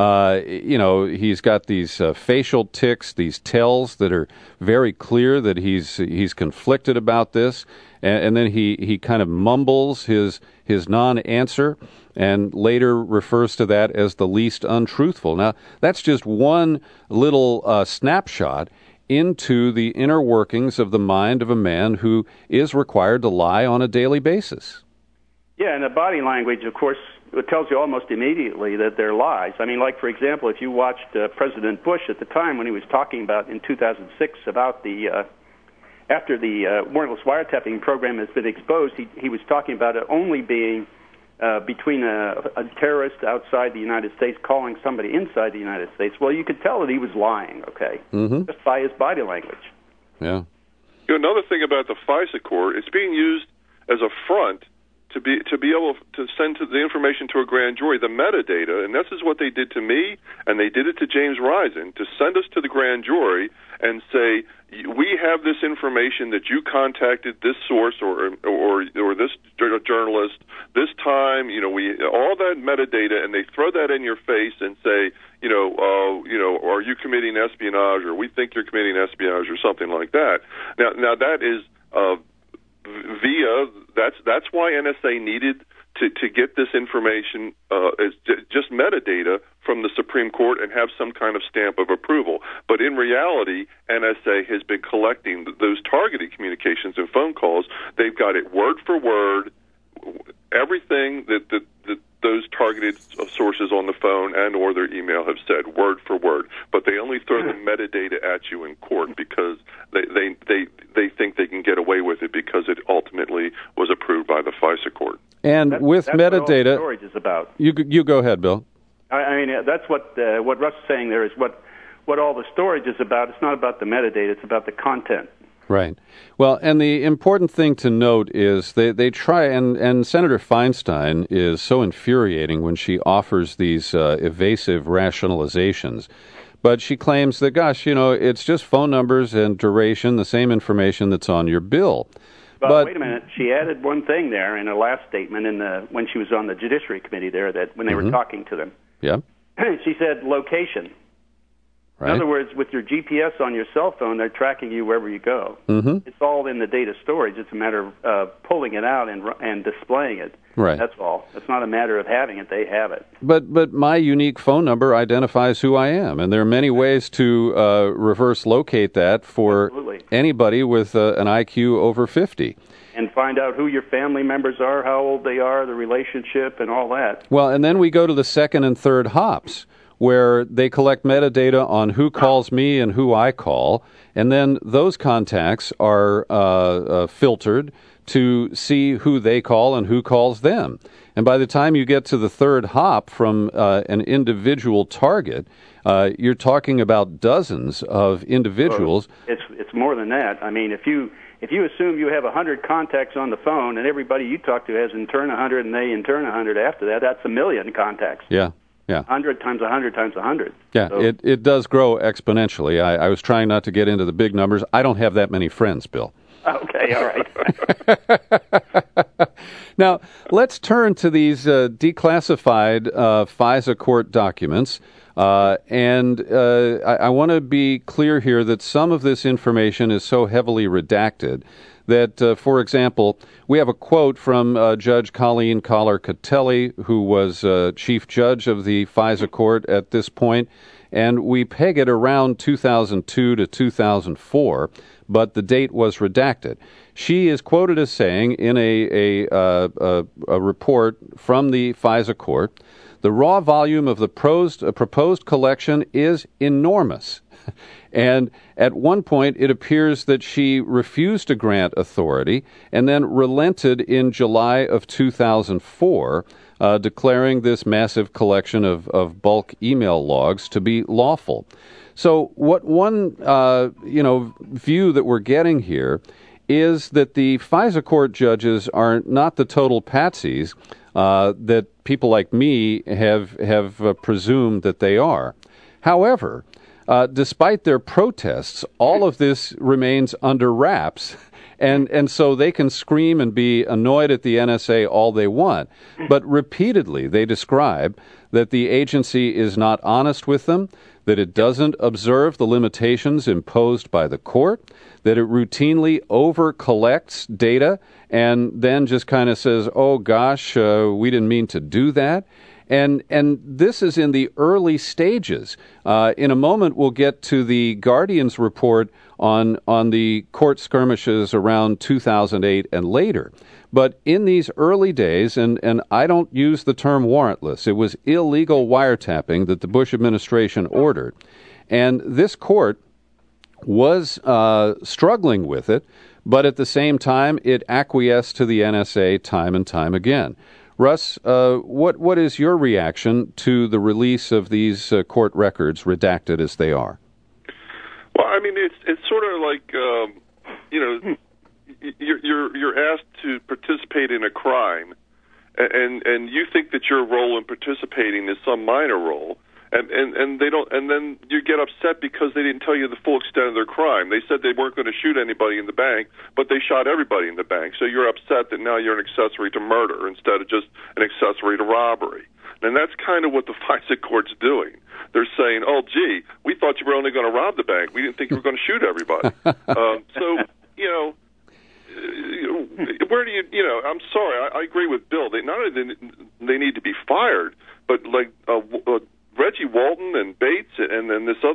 he's got these facial tics, these tells that are very clear that he's conflicted about this, and then he kind of mumbles his non-answer, and later refers to that as the least untruthful. Now, that's just one little snapshot into the inner workings of the mind of a man who is required to lie on a daily basis. Yeah, and the body language, of course, it tells you almost immediately that they're lies. I mean, like, for example, if you watched President Bush at the time when he was talking about, in 2006, about after the warrantless wiretapping program has been exposed, he was talking about it only being between a terrorist outside the United States calling somebody inside the United States. Well, you could tell that he was lying, just by his body language. Yeah. Another thing about the FISA court, it's being used as a front to be able to send the information to a grand jury, the metadata, and this is what they did to me, and they did it to James Risen, to send us to the grand jury and say, we have this information that you contacted this source or this journalist this time. We all that metadata, and they throw that in your face and say, are you committing espionage, or we think you're committing espionage, or something like that. Now that is that's why NSA needed to get this information as just metadata from the Supreme Court and have some kind of stamp of approval. But in reality, NSA has been collecting those targeted communications and phone calls. They've got it word for word, everything that those targeted sources on the phone and or their email have said, word for word. But they only throw the metadata at you in court because they think they can get away with it because it ultimately was approved by the FISA court. And that's metadata, what all the storage is about. You go ahead, Bill. I mean, that's what Russ is saying there is what all the storage is about. It's not about the metadata; it's about the content. Right. Well, and the important thing to note is they try, and Senator Feinstein is so infuriating when she offers these evasive rationalizations. But she claims that, gosh, it's just phone numbers and duration, the same information that's on your bill. But wait a minute. She added one thing there in her last statement when she was on the Judiciary Committee there, that when they were talking to them. Yeah. She said location. Right. In other words, with your GPS on your cell phone, they're tracking you wherever you go. Mm-hmm. It's all in the data storage. It's a matter of pulling it out and displaying it. Right. That's all. It's not a matter of having it. They have it. But my unique phone number identifies who I am, and there are many ways to reverse locate that for Absolutely. Anybody with an IQ over 50. And find out who your family members are, how old they are, the relationship, and all that. Well, and then we go to the second and third hops, where they collect metadata on who calls me and who I call, and then those contacts are filtered to see who they call and who calls them. And by the time you get to the third hop from an individual target, you're talking about dozens of individuals. It's more than that. I mean, if you assume you have 100 contacts on the phone and everybody you talk to has in turn 100 and they in turn 100 after that, that's 1 million contacts. Yeah. Yeah. 100 times 100 times 100. Yeah, so it does grow exponentially. I was trying not to get into the big numbers. I don't have that many friends, Bill. Okay, all right. Now, let's turn to these declassified FISA court documents. And I want to be clear here that some of this information is so heavily redacted that, for example, we have a quote from Judge Colleen Collar-Catelli, who was chief judge of the FISA court at this point, and we peg it around 2002 to 2004, but the date was redacted. She is quoted as saying in a report from the FISA court, the raw volume of the proposed collection is enormous. And at one point, it appears that she refused to grant authority and then relented in July of 2004, declaring this massive collection of bulk email logs to be lawful. So what one view that we're getting here is that the FISA court judges are not the total patsies that people like me have presumed that they are. However, despite their protests, all of this remains under wraps, and so they can scream and be annoyed at the NSA all they want. But repeatedly, they describe that the agency is not honest with them, that it doesn't observe the limitations imposed by the court, that it routinely over-collects data and then just kind of says, oh gosh, we didn't mean to do that. And this is in the early stages. In a moment, we'll get to the Guardian's report on the court skirmishes around 2008 and later. But in these early days, and I don't use the term warrantless, it was illegal wiretapping that the Bush administration ordered. And this court was struggling with it, but at the same time, it acquiesced to the NSA time and time again. Russ, what is your reaction to the release of these court records, redacted as they are? Well, I mean, it's sort of like, you're asked to participate in a crime, and you think that your role in participating is some minor role, and they don't, and then you get upset because they didn't tell you the full extent of their crime. They said they weren't going to shoot anybody in the bank, but they shot everybody in the bank. So you're upset that now you're an accessory to murder instead of just an accessory to robbery. And that's kind of what the FISA court's doing. They're saying, oh, gee, we thought you were only going to rob the bank. We didn't think you were going to shoot everybody. Where do you, I'm sorry, I agree with Bill. Not only they need to be fired, but like Reggie Walton and Bates and then this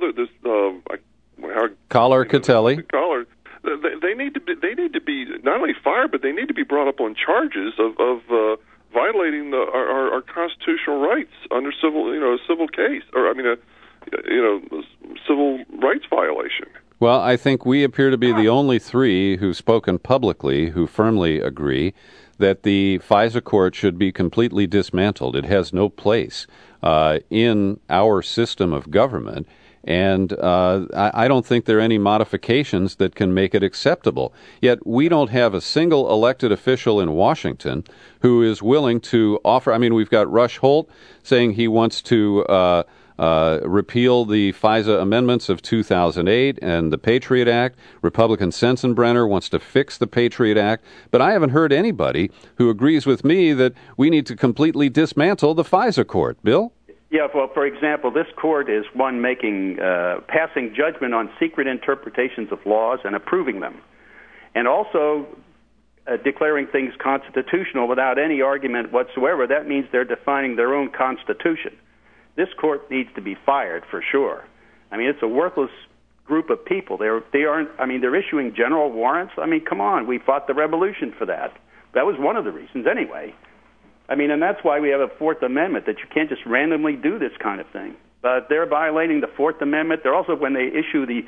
Collar Catelli. Collar, they need to be not only fired, but they need to be brought up on charges of violating our constitutional rights under civil case, or a civil rights violation. Well, I think we appear to be the only three who've spoken publicly who firmly agree that the FISA court should be completely dismantled. It has no place in our system of government, and I don't think there are any modifications that can make it acceptable. Yet we don't have a single elected official in Washington who is willing to offer. I mean, we've got Rush Holt saying he wants to repeal the FISA amendments of 2008 and the Patriot Act. Republican Sensenbrenner wants to fix the Patriot Act. But I haven't heard anybody who agrees with me that we need to completely dismantle the FISA court. Bill? Yeah, well, for example, this court is one passing judgment on secret interpretations of laws and approving them, and also declaring things constitutional without any argument whatsoever. That means they're defining their own constitution. This court needs to be fired for sure. I mean, it's a worthless group of people. They're issuing general warrants. I mean, come on, we fought the revolution for that. That was one of the reasons anyway. I mean, and that's why we have a Fourth Amendment, that you can't just randomly do this kind of thing. But they're violating the Fourth Amendment. They're also, when they issue the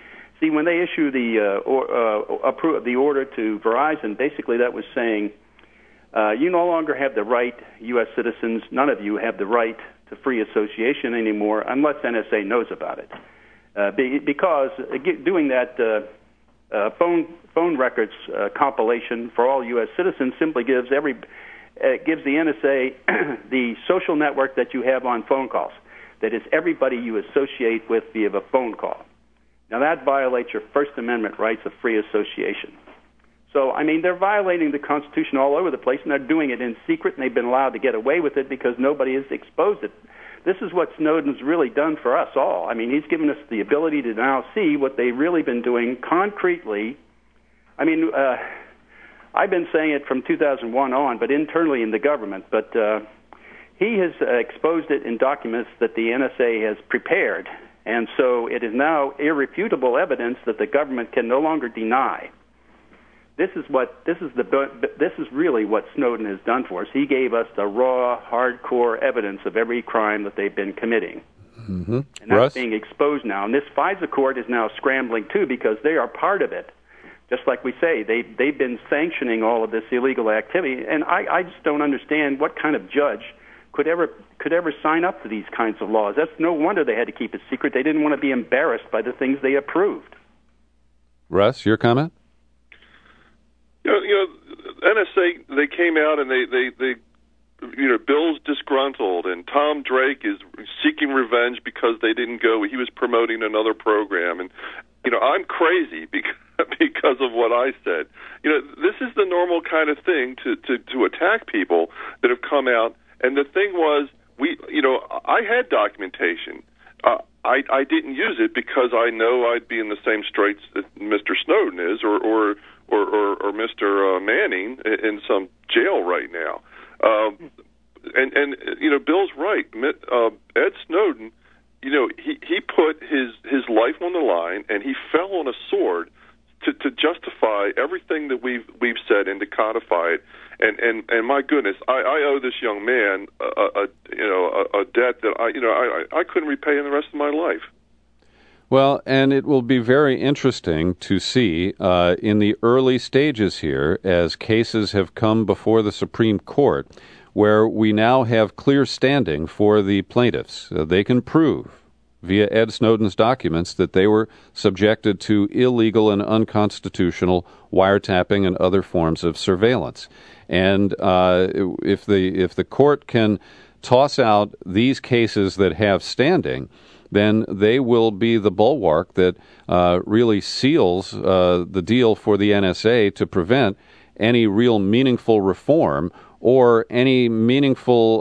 order to Verizon, basically that was saying, you no longer have the right, U.S. citizens, none of you have the right to free association anymore unless NSA knows about it. Because doing that phone records compilation for all U.S. citizens simply gives the NSA the social network that you have on phone calls. That is everybody you associate with via a phone call. Now that violates your First Amendment rights of free association. So, I mean, they're violating the Constitution all over the place, and they're doing it in secret, and they've been allowed to get away with it because nobody has exposed it. This is what Snowden's really done for us all. I mean, he's given us the ability to now see what they've really been doing concretely. I mean, I've been saying it from 2001 on, but internally in the government. But he has exposed it in documents that the NSA has prepared, and so it is now irrefutable evidence that the government can no longer deny. This is really what Snowden has done for us. He gave us the raw, hardcore evidence of every crime that they've been committing. Mm-hmm. And that's being exposed now. And this FISA court is now scrambling, too, because they are part of it. Just like we say, they've been sanctioning all of this illegal activity. And I just don't understand what kind of judge could ever sign up to these kinds of laws. That's no wonder they had to keep it secret. They didn't want to be embarrassed by the things they approved. Russ, your comment? NSA, they came out and they Bill's disgruntled, and Tom Drake is seeking revenge because they didn't go. He was promoting another program, and I'm crazy because of what I said. This is the normal kind of thing to attack people that have come out. And the thing was, I had documentation. I didn't use it because I know I'd be in the same straits that Mr. Snowden is, or Mr. Manning in some jail right now. And Bill's right. Ed Snowden, he put his life on the line, and he fell on a sword to justify everything that we've said and to codify it. And my goodness, I owe this young man a debt that I couldn't repay in the rest of my life. Well, and it will be very interesting to see in the early stages here, as cases have come before the Supreme Court, where we now have clear standing for the plaintiffs. They can prove via Ed Snowden's documents that they were subjected to illegal and unconstitutional wiretapping and other forms of surveillance. And if the court can toss out these cases that have standing, then they will be the bulwark that really seals the deal for the NSA to prevent any real meaningful reform or any meaningful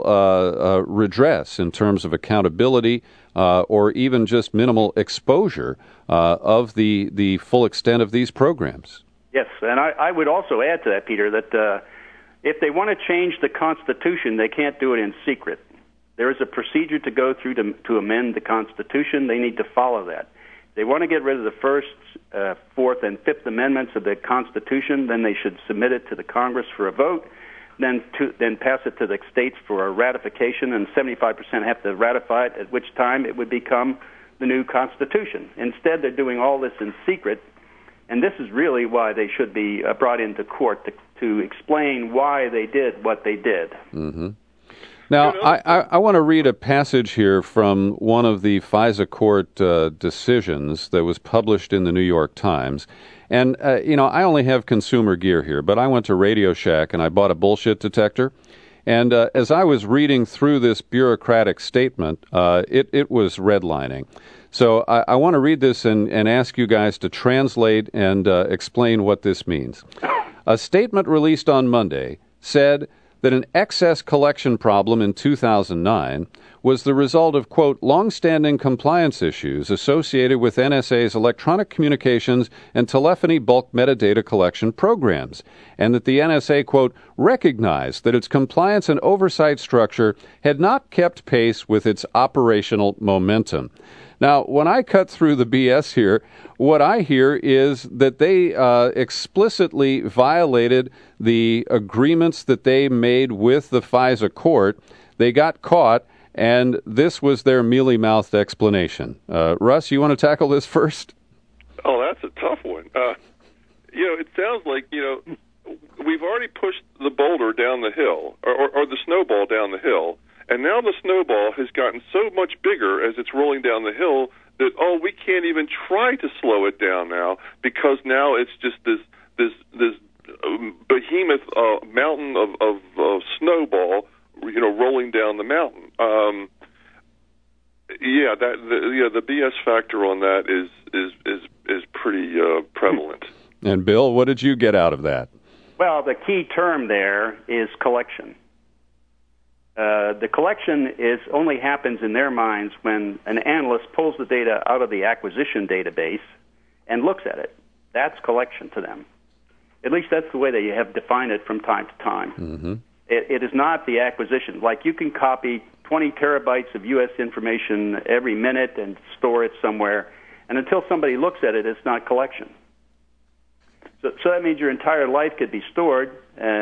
redress in terms of accountability or even just minimal exposure of the full extent of these programs. Yes, and I would also add to that, Peter, that if they want to change the Constitution, they can't do it in secret. There is a procedure to go through to amend the Constitution. They need to follow that. If they want to get rid of the First, Fourth, and Fifth Amendments of the Constitution, then they should submit it to the Congress for a vote, then pass it to the states for a ratification, and 75% have to ratify it, at which time it would become the new Constitution. Instead, they're doing all this in secret, and this is really why they should be brought into court to explain why they did what they did. Mm-hmm. Now, I want to read a passage here from one of the FISA court decisions that was published in the New York Times. And, I only have consumer gear here, but I went to Radio Shack and I bought a bullshit detector. And as I was reading through this bureaucratic statement, it was redlining. So I want to read this and ask you guys to translate and explain what this means. A statement released on Monday said that an excess collection problem in 2009 was the result of, quote, long-standing compliance issues associated with NSA's electronic communications and telephony bulk metadata collection programs, and that the NSA, quote, recognized that its compliance and oversight structure had not kept pace with its operational momentum. Now, when I cut through the BS here, what I hear is that they explicitly violated the agreements that they made with the FISA court. They got caught, and this was their mealy-mouthed explanation. Russ, you want to tackle this first? Oh, that's a tough one. It sounds like, we've already pushed the boulder down the hill, or the snowball down the hill, and now the snowball has gotten so much bigger as it's rolling down the hill that, we can't even try to slow it down now, because now it's just this behemoth mountain of snowball, rolling down the mountain. The BS factor on that is pretty prevalent. And Bill, what did you get out of that? Well, the key term there is collection. The collection only happens in their minds when an analyst pulls the data out of the acquisition database and looks at it. That's collection to them. At least that's the way they have defined it from time to time. Mm-hmm. It is not the acquisition. Like, you can copy 20 terabytes of U.S. information every minute and store it somewhere, and until somebody looks at it, it's not collection. So that means your entire life could be stored,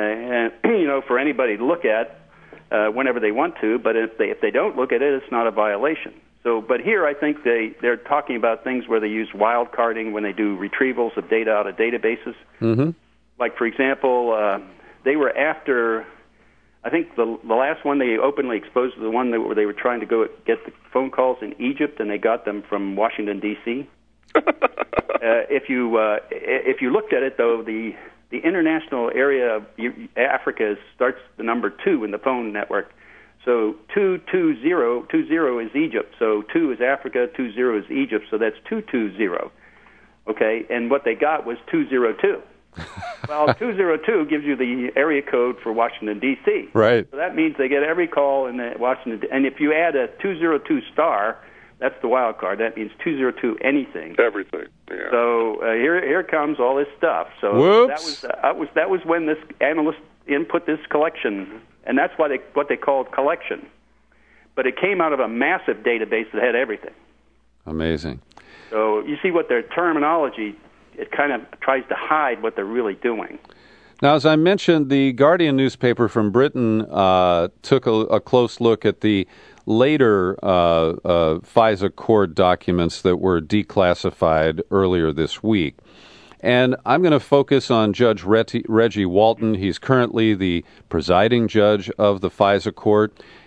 for anybody to look at whenever they want to. But if they don't look at it, it's not a violation. But here I think they're talking about things where they use wildcarding when they do retrievals of data out of databases. Mm-hmm. Like, for example, they were after, I think the last one they openly exposed was the one where they were trying to go get the phone calls in Egypt, and they got them from Washington, D.C. If you looked at it, though, the international area of Africa starts the number 2 in the phone network. So 220 is Egypt. So 2 is Africa, 20 is Egypt. So that's 220. Okay, and what they got was 202. Well, 202 gives you the area code for Washington, D.C. Right. So that means they get every call in Washington. And if you add a 202 star, that's the wild card. That means 202 anything. Everything. Yeah. So here comes all this stuff. So Whoops. that was when this analyst input this collection, and that's what they called collection. But it came out of a massive database that had everything. Amazing. So you see what their terminology, it kind of tries to hide what they're really doing. Now, as I mentioned, the Guardian newspaper from Britain took a close look at the later FISA court documents that were declassified earlier this week. And I'm going to focus on Judge Reggie Walton. He's currently the presiding judge of the FISA court.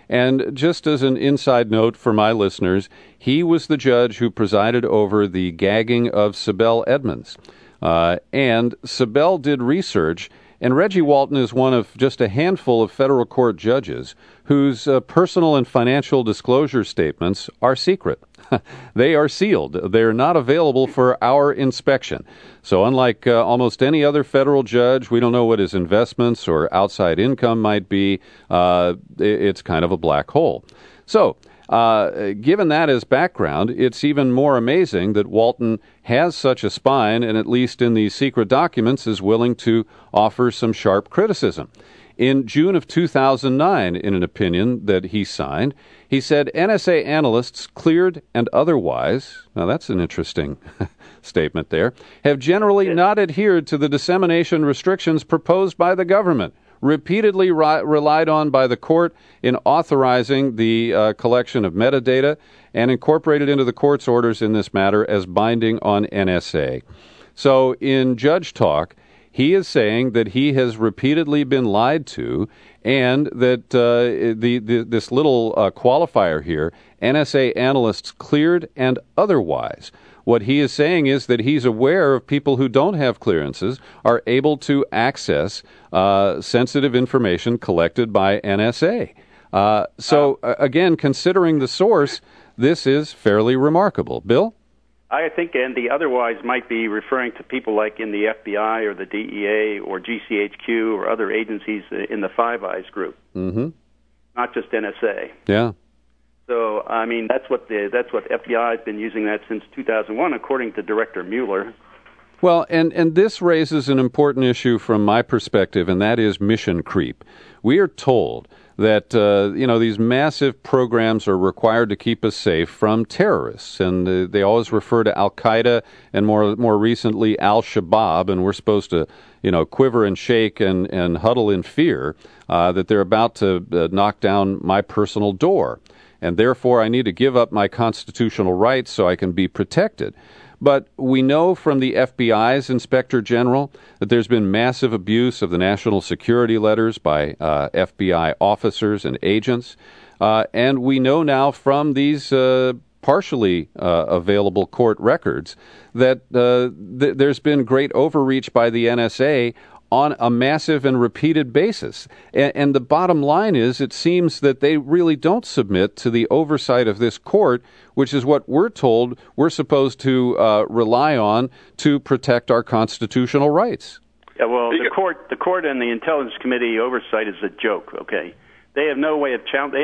And just as an inside note for my listeners, he was the judge who presided over the gagging of Sibel Edmonds. And Sibel did research, and Reggie Walton is one of just a handful of federal court judges whose personal and financial disclosure statements are secret. They are sealed. They're not available for our inspection. So unlike almost any other federal judge, we don't know what his investments or outside income might be. It's kind of a black hole. So given that as background, it's even more amazing that Walton has such a spine and, at least in these secret documents, is willing to offer some sharp criticism. In June of 2009, in an opinion that he signed, he said NSA analysts, cleared and otherwise, now that's an interesting statement there, have generally not adhered to the dissemination restrictions proposed by the government, repeatedly relied on by the court in authorizing the collection of metadata, and incorporated into the court's orders in this matter as binding on NSA. So in Judge Talk, he is saying that he has repeatedly been lied to, and that this little qualifier here, NSA analysts cleared and otherwise. What he is saying is that he's aware of people who don't have clearances are able to access sensitive information collected by NSA. Again, considering the source, this is fairly remarkable. Bill? I think, and the otherwise might be referring to people like in the FBI or the DEA or GCHQ or other agencies in the Five Eyes group, not just NSA. Yeah. So, I mean, that's what FBI has been using that since 2001, according to Director Mueller. Well, and this raises an important issue from my perspective, and that is mission creep. We are told that these massive programs are required to keep us safe from terrorists, and they always refer to Al Qaeda and more recently Al Shabaab, and we're supposed to quiver and shake and huddle in fear that they're about to knock down my personal door, and therefore I need to give up my constitutional rights so I can be protected. But we know from the FBI's Inspector General that there's been massive abuse of the national security letters by FBI officers and agents. And we know now from these partially available court records that there's been great overreach by the NSA on a massive and repeated basis. And the bottom line is, it seems that they really don't submit to the oversight of this court, which is what we're told we're supposed to rely on to protect our constitutional rights. Yeah, well, the court and the Intelligence Committee oversight is a joke. Okay, they have no way of challenging. They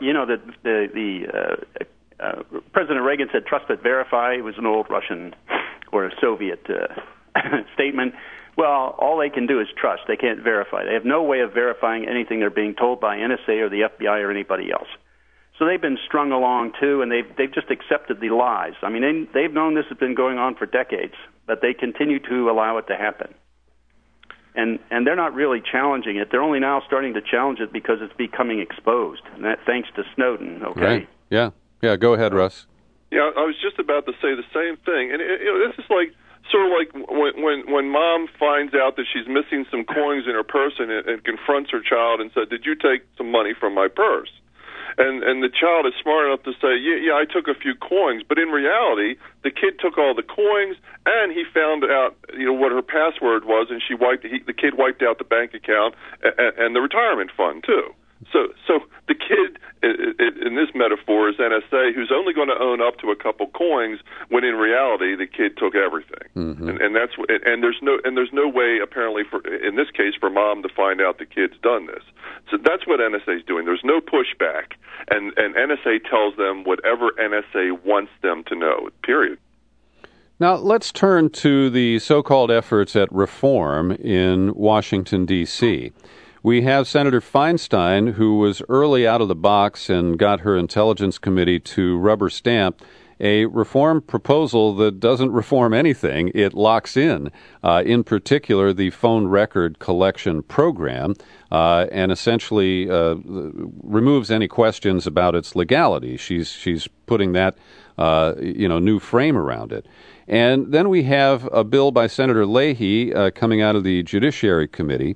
have President Reagan said, "Trust but verify." It was an old Russian or a Soviet statement. Well, all they can do is trust. They can't verify. They have no way of verifying anything they're being told by NSA or the FBI or anybody else. So they've been strung along, too, and they've just accepted the lies. I mean, they've known this has been going on for decades, but they continue to allow it to happen. And they're not really challenging it. They're only now starting to challenge it because it's becoming exposed, and that thanks to Snowden, okay? Right. Yeah. Go ahead, Russ. Yeah, I was just about to say the same thing. And, this is like sort of like when mom finds out that she's missing some coins in her purse and confronts her child and said, "Did you take some money from my purse?" And the child is smart enough to say, yeah, I took a few coins. But in reality, the kid took all the coins, and he found out what her password was, and the kid wiped out the bank account and the retirement fund too. So the kid in this metaphor is NSA, who's only going to own up to a couple coins, when in reality the kid took everything. Mm-hmm. And that's there's no way apparently in this case for mom to find out the kid's done this. So that's what NSA is doing. There's no pushback, and NSA tells them whatever NSA wants them to know. Period. Now, let's turn to the so-called efforts at reform in Washington, D.C. We have Senator Feinstein, who was early out of the box and got her Intelligence Committee to rubber stamp a reform proposal that doesn't reform anything. It locks in particular, the phone record collection program, and essentially removes any questions about its legality. She's putting that new frame around it. And then we have a bill by Senator Leahy coming out of the Judiciary Committee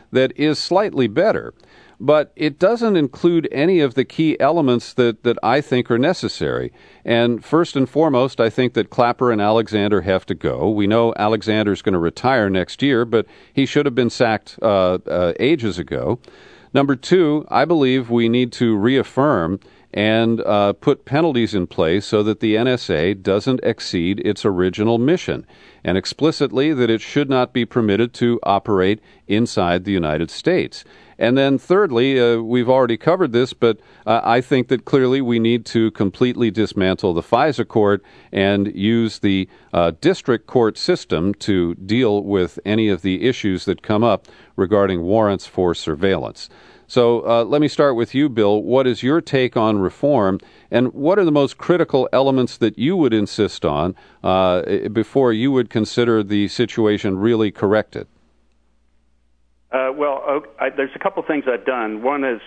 that is slightly better. But it doesn't include any of the key elements that I think are necessary. And first and foremost, I think that Clapper and Alexander have to go. We know Alexander's going to retire next year, but he should have been sacked ages ago. Number two, I believe we need to reaffirm and put penalties in place so that the NSA doesn't exceed its original mission, and explicitly that it should not be permitted to operate inside the United States. And then thirdly, we've already covered this, but I think that clearly we need to completely dismantle the FISA court and use the district court system to deal with any of the issues that come up regarding warrants for surveillance. So let me start with you, Bill. What is your take on reform, and what are the most critical elements that you would insist on before you would consider the situation really corrected? There's a couple things I've done. One is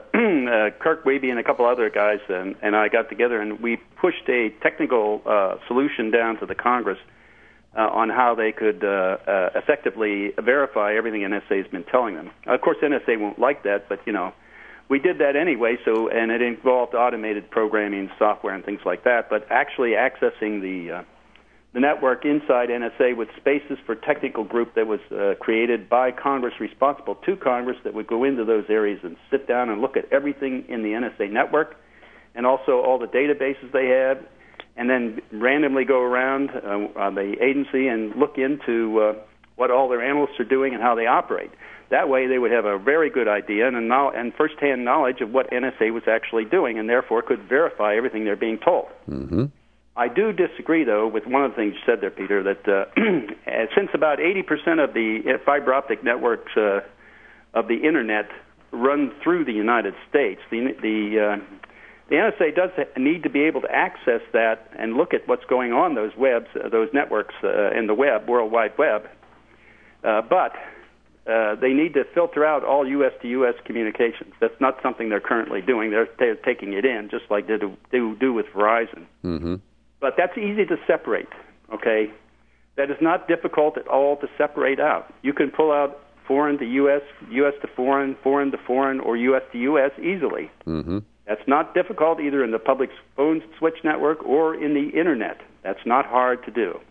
Kirk Wiebe and a couple other guys and I got together and we pushed a technical solution down to the Congress on how they could effectively verify everything NSA has been telling them. Of course, NSA won't like that, but, we did that anyway, and it involved automated programming software and things like that, but actually accessing the network inside NSA with spaces for technical group that was created by Congress, responsible to Congress, that would go into those areas and sit down and look at everything in the NSA network and also all the databases they have, and then randomly go around the agency and look into what all their analysts are doing and how they operate. That way they would have a very good idea and first-hand knowledge of what NSA was actually doing, and therefore could verify everything they're being told. Mm-hmm. I do disagree, though, with one of the things you said there, Peter, that since about 80% of the fiber optic networks of the Internet run through the United States, the NSA does need to be able to access that and look at what's going on those networks in the web, World Wide Web. But they need to filter out all U.S. to U.S. communications. That's not something they're currently doing. They're taking it in, just like they do with Verizon. Mm-hmm. But that's easy to separate, okay? That is not difficult at all to separate out. You can pull out foreign to U.S., U.S. to foreign, foreign to foreign, or U.S. to U.S. easily. Mm-hmm. That's not difficult either in the public phone switch network or in the Internet. That's not hard to do.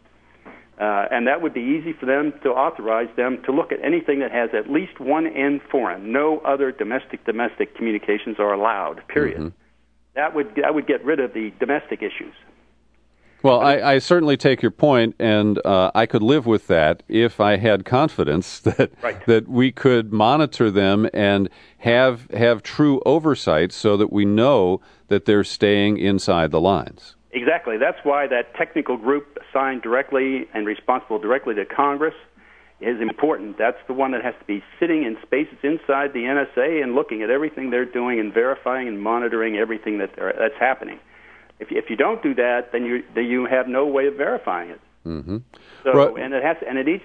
And that would be easy for them to authorize them to look at anything that has at least one end foreign. No other domestic communications are allowed, period. Mm-hmm. That would get rid of the domestic issues. Well, I certainly take your point, and I could live with that if I had confidence that that we could monitor them and have true oversight so that we know that they're staying inside the lines. Exactly. That's why that technical group assigned directly and responsible directly to Congress is important. That's the one that has to be sitting in spaces inside the NSA and looking at everything they're doing and verifying and monitoring everything that's happening. If you don't do that, then you have no way of verifying it. Mm-hmm. So and it needs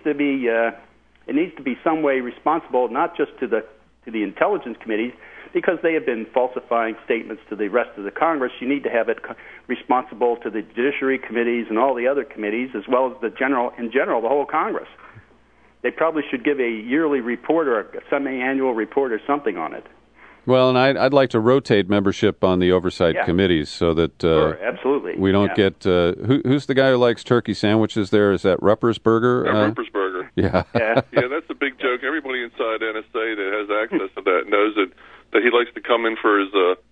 to be some way responsible, not just to the intelligence committees, because they have been falsifying statements to the rest of the Congress. You need to have it responsible to the judiciary committees and all the other committees, as well as the whole Congress. They probably should give a yearly report or a semi-annual report or something on it. Well, and I'd like to rotate membership on the oversight committees so that sure, absolutely. we don't get who's the guy who likes turkey sandwiches there? Is that Ruppersberger? Ruppersberger. Yeah. Yeah, that's a big joke. Everybody inside NSA that has access to that knows that he likes to come in for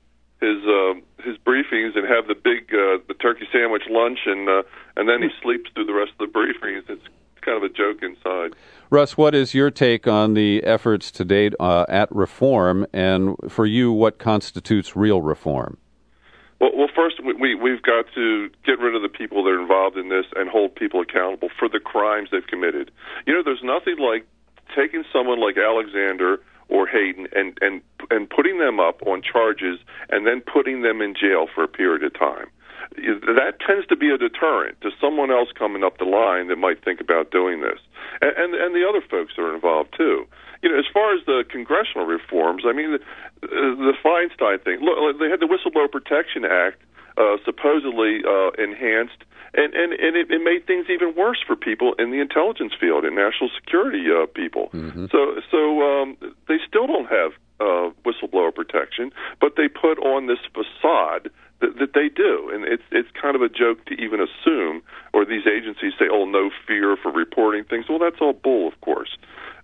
his briefings and have the turkey sandwich lunch and then he sleeps through the rest of the briefings. It's kind of a joke inside. Russ, what is your take on the efforts to date at reform, and for you, what constitutes real reform? Well, first, we've got to get rid of the people that are involved in this and hold people accountable for the crimes they've committed. There's nothing like taking someone like Alexander or Hayden and putting them up on charges and then putting them in jail for a period of time. That tends to be a deterrent to someone else coming up the line that might think about doing this. And the other folks that are involved, too. As far as the congressional reforms, I mean, the Feinstein thing. Look, they had the Whistleblower Protection Act supposedly enhanced And it made things even worse for people in the intelligence field and national security people. Mm-hmm. So they still don't have whistleblower protection, but they put on this facade that they do, and it's kind of a joke to even assume, or these agencies say, "Oh, no fear for reporting things." Well, that's all bull, of course.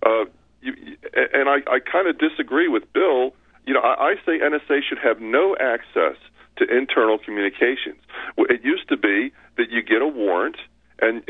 And I kind of disagree with Bill. You know, I say NSA should have no access to internal communications. It used to be that you get a warrant, and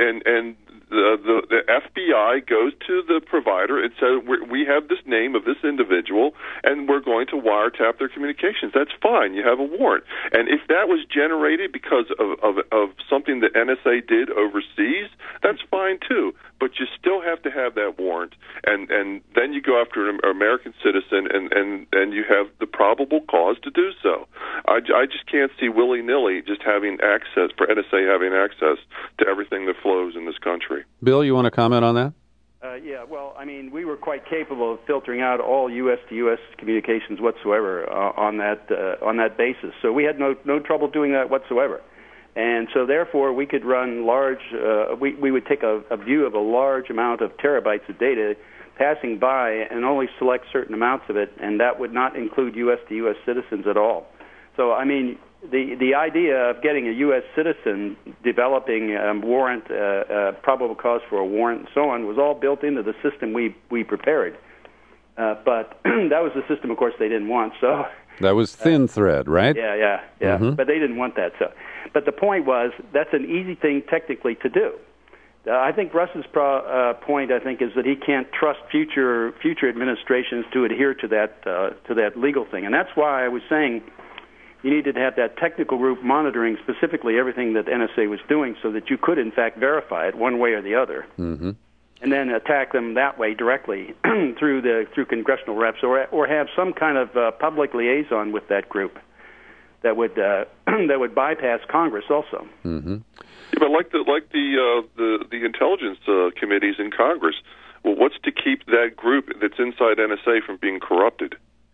the FBI goes to the provider and says, we have this name of this individual, and we're going to wiretap their communications. That's fine. You have a warrant. And if that was generated because of something that NSA did overseas, that's fine too. But you still have to have that warrant, and then you go after an American citizen, and you have the probable cause to do so. I just can't see willy-nilly just having access, for NSA having access to everything that flows in this country. Bill, you want to comment on that? Yeah, well, I mean, we were quite capable of filtering out all U.S. to U.S. communications whatsoever on that basis. So we had no trouble doing that whatsoever. And so, therefore, we could run large. We would take a view of a large amount of terabytes of data passing by, and only select certain amounts of it, and that would not include U.S. to U.S. citizens at all. So, I mean, the idea of getting a U.S. citizen developing a warrant, probable cause for a warrant, and so on, was all built into the system we prepared. But that was the system, of course, they didn't want. So that was thin thread, right? Yeah. Mm-hmm. But they didn't want that. So, but the point was, that's an easy thing technically to do. I think Russ's point, I think, is that he can't trust future administrations to adhere to that legal thing, and that's why I was saying you needed to have that technical group monitoring specifically everything that NSA was doing, so that you could, in fact, verify it one way or the other, mm-hmm. and then attack them that way directly through congressional reps, or have some kind of public liaison with that group that would bypass Congress also. Mm-hmm. Yeah, but like the intelligence committees in Congress, well, what's to keep that group that's inside NSA from being corrupted?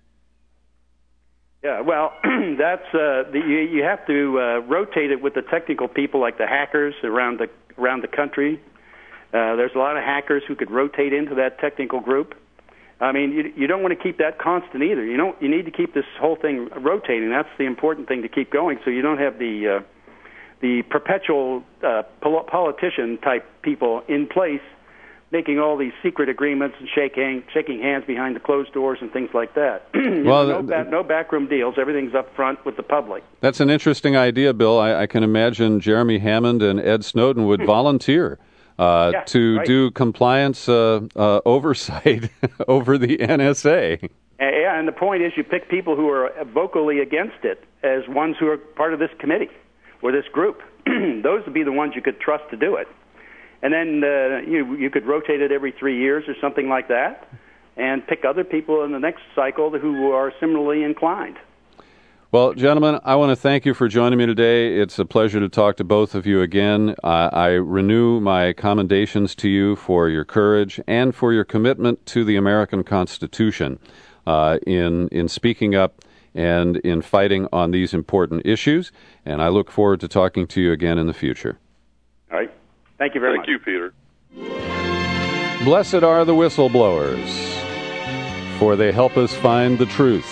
Yeah, well, that's you have to rotate it with the technical people, like the hackers around the country. There's a lot of hackers who could rotate into that technical group. I mean, you don't want to keep that constant either. You need to keep this whole thing rotating. That's the important thing to keep going, so you don't have the perpetual politician type people in place making all these secret agreements and shaking hands behind the closed doors and things like that. Well, no backroom deals. Everything's up front with the public. That's an interesting idea, Bill. I can imagine Jeremy Hammond and Ed Snowden would volunteer to do compliance oversight over the NSA. Yeah, and the point is, you pick people who are vocally against it as ones who are part of this committee or this group. Those would be the ones you could trust to do it. And then you could rotate it every 3 years or something like that, and pick other people in the next cycle who are similarly inclined. Well, gentlemen, I want to thank you for joining me today. It's a pleasure to talk to both of you again. I renew my commendations to you for your courage and for your commitment to the American Constitution in speaking up and in fighting on these important issues. And I look forward to talking to you again in the future. All right. Thank you very much. Thank you, Peter. Blessed are the whistleblowers, for they help us find the truth.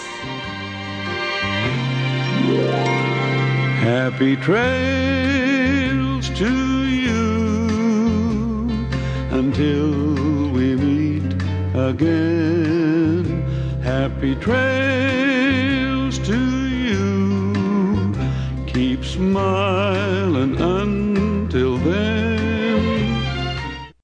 Happy trails to you until we meet again. Happy trails to you. Keep smiling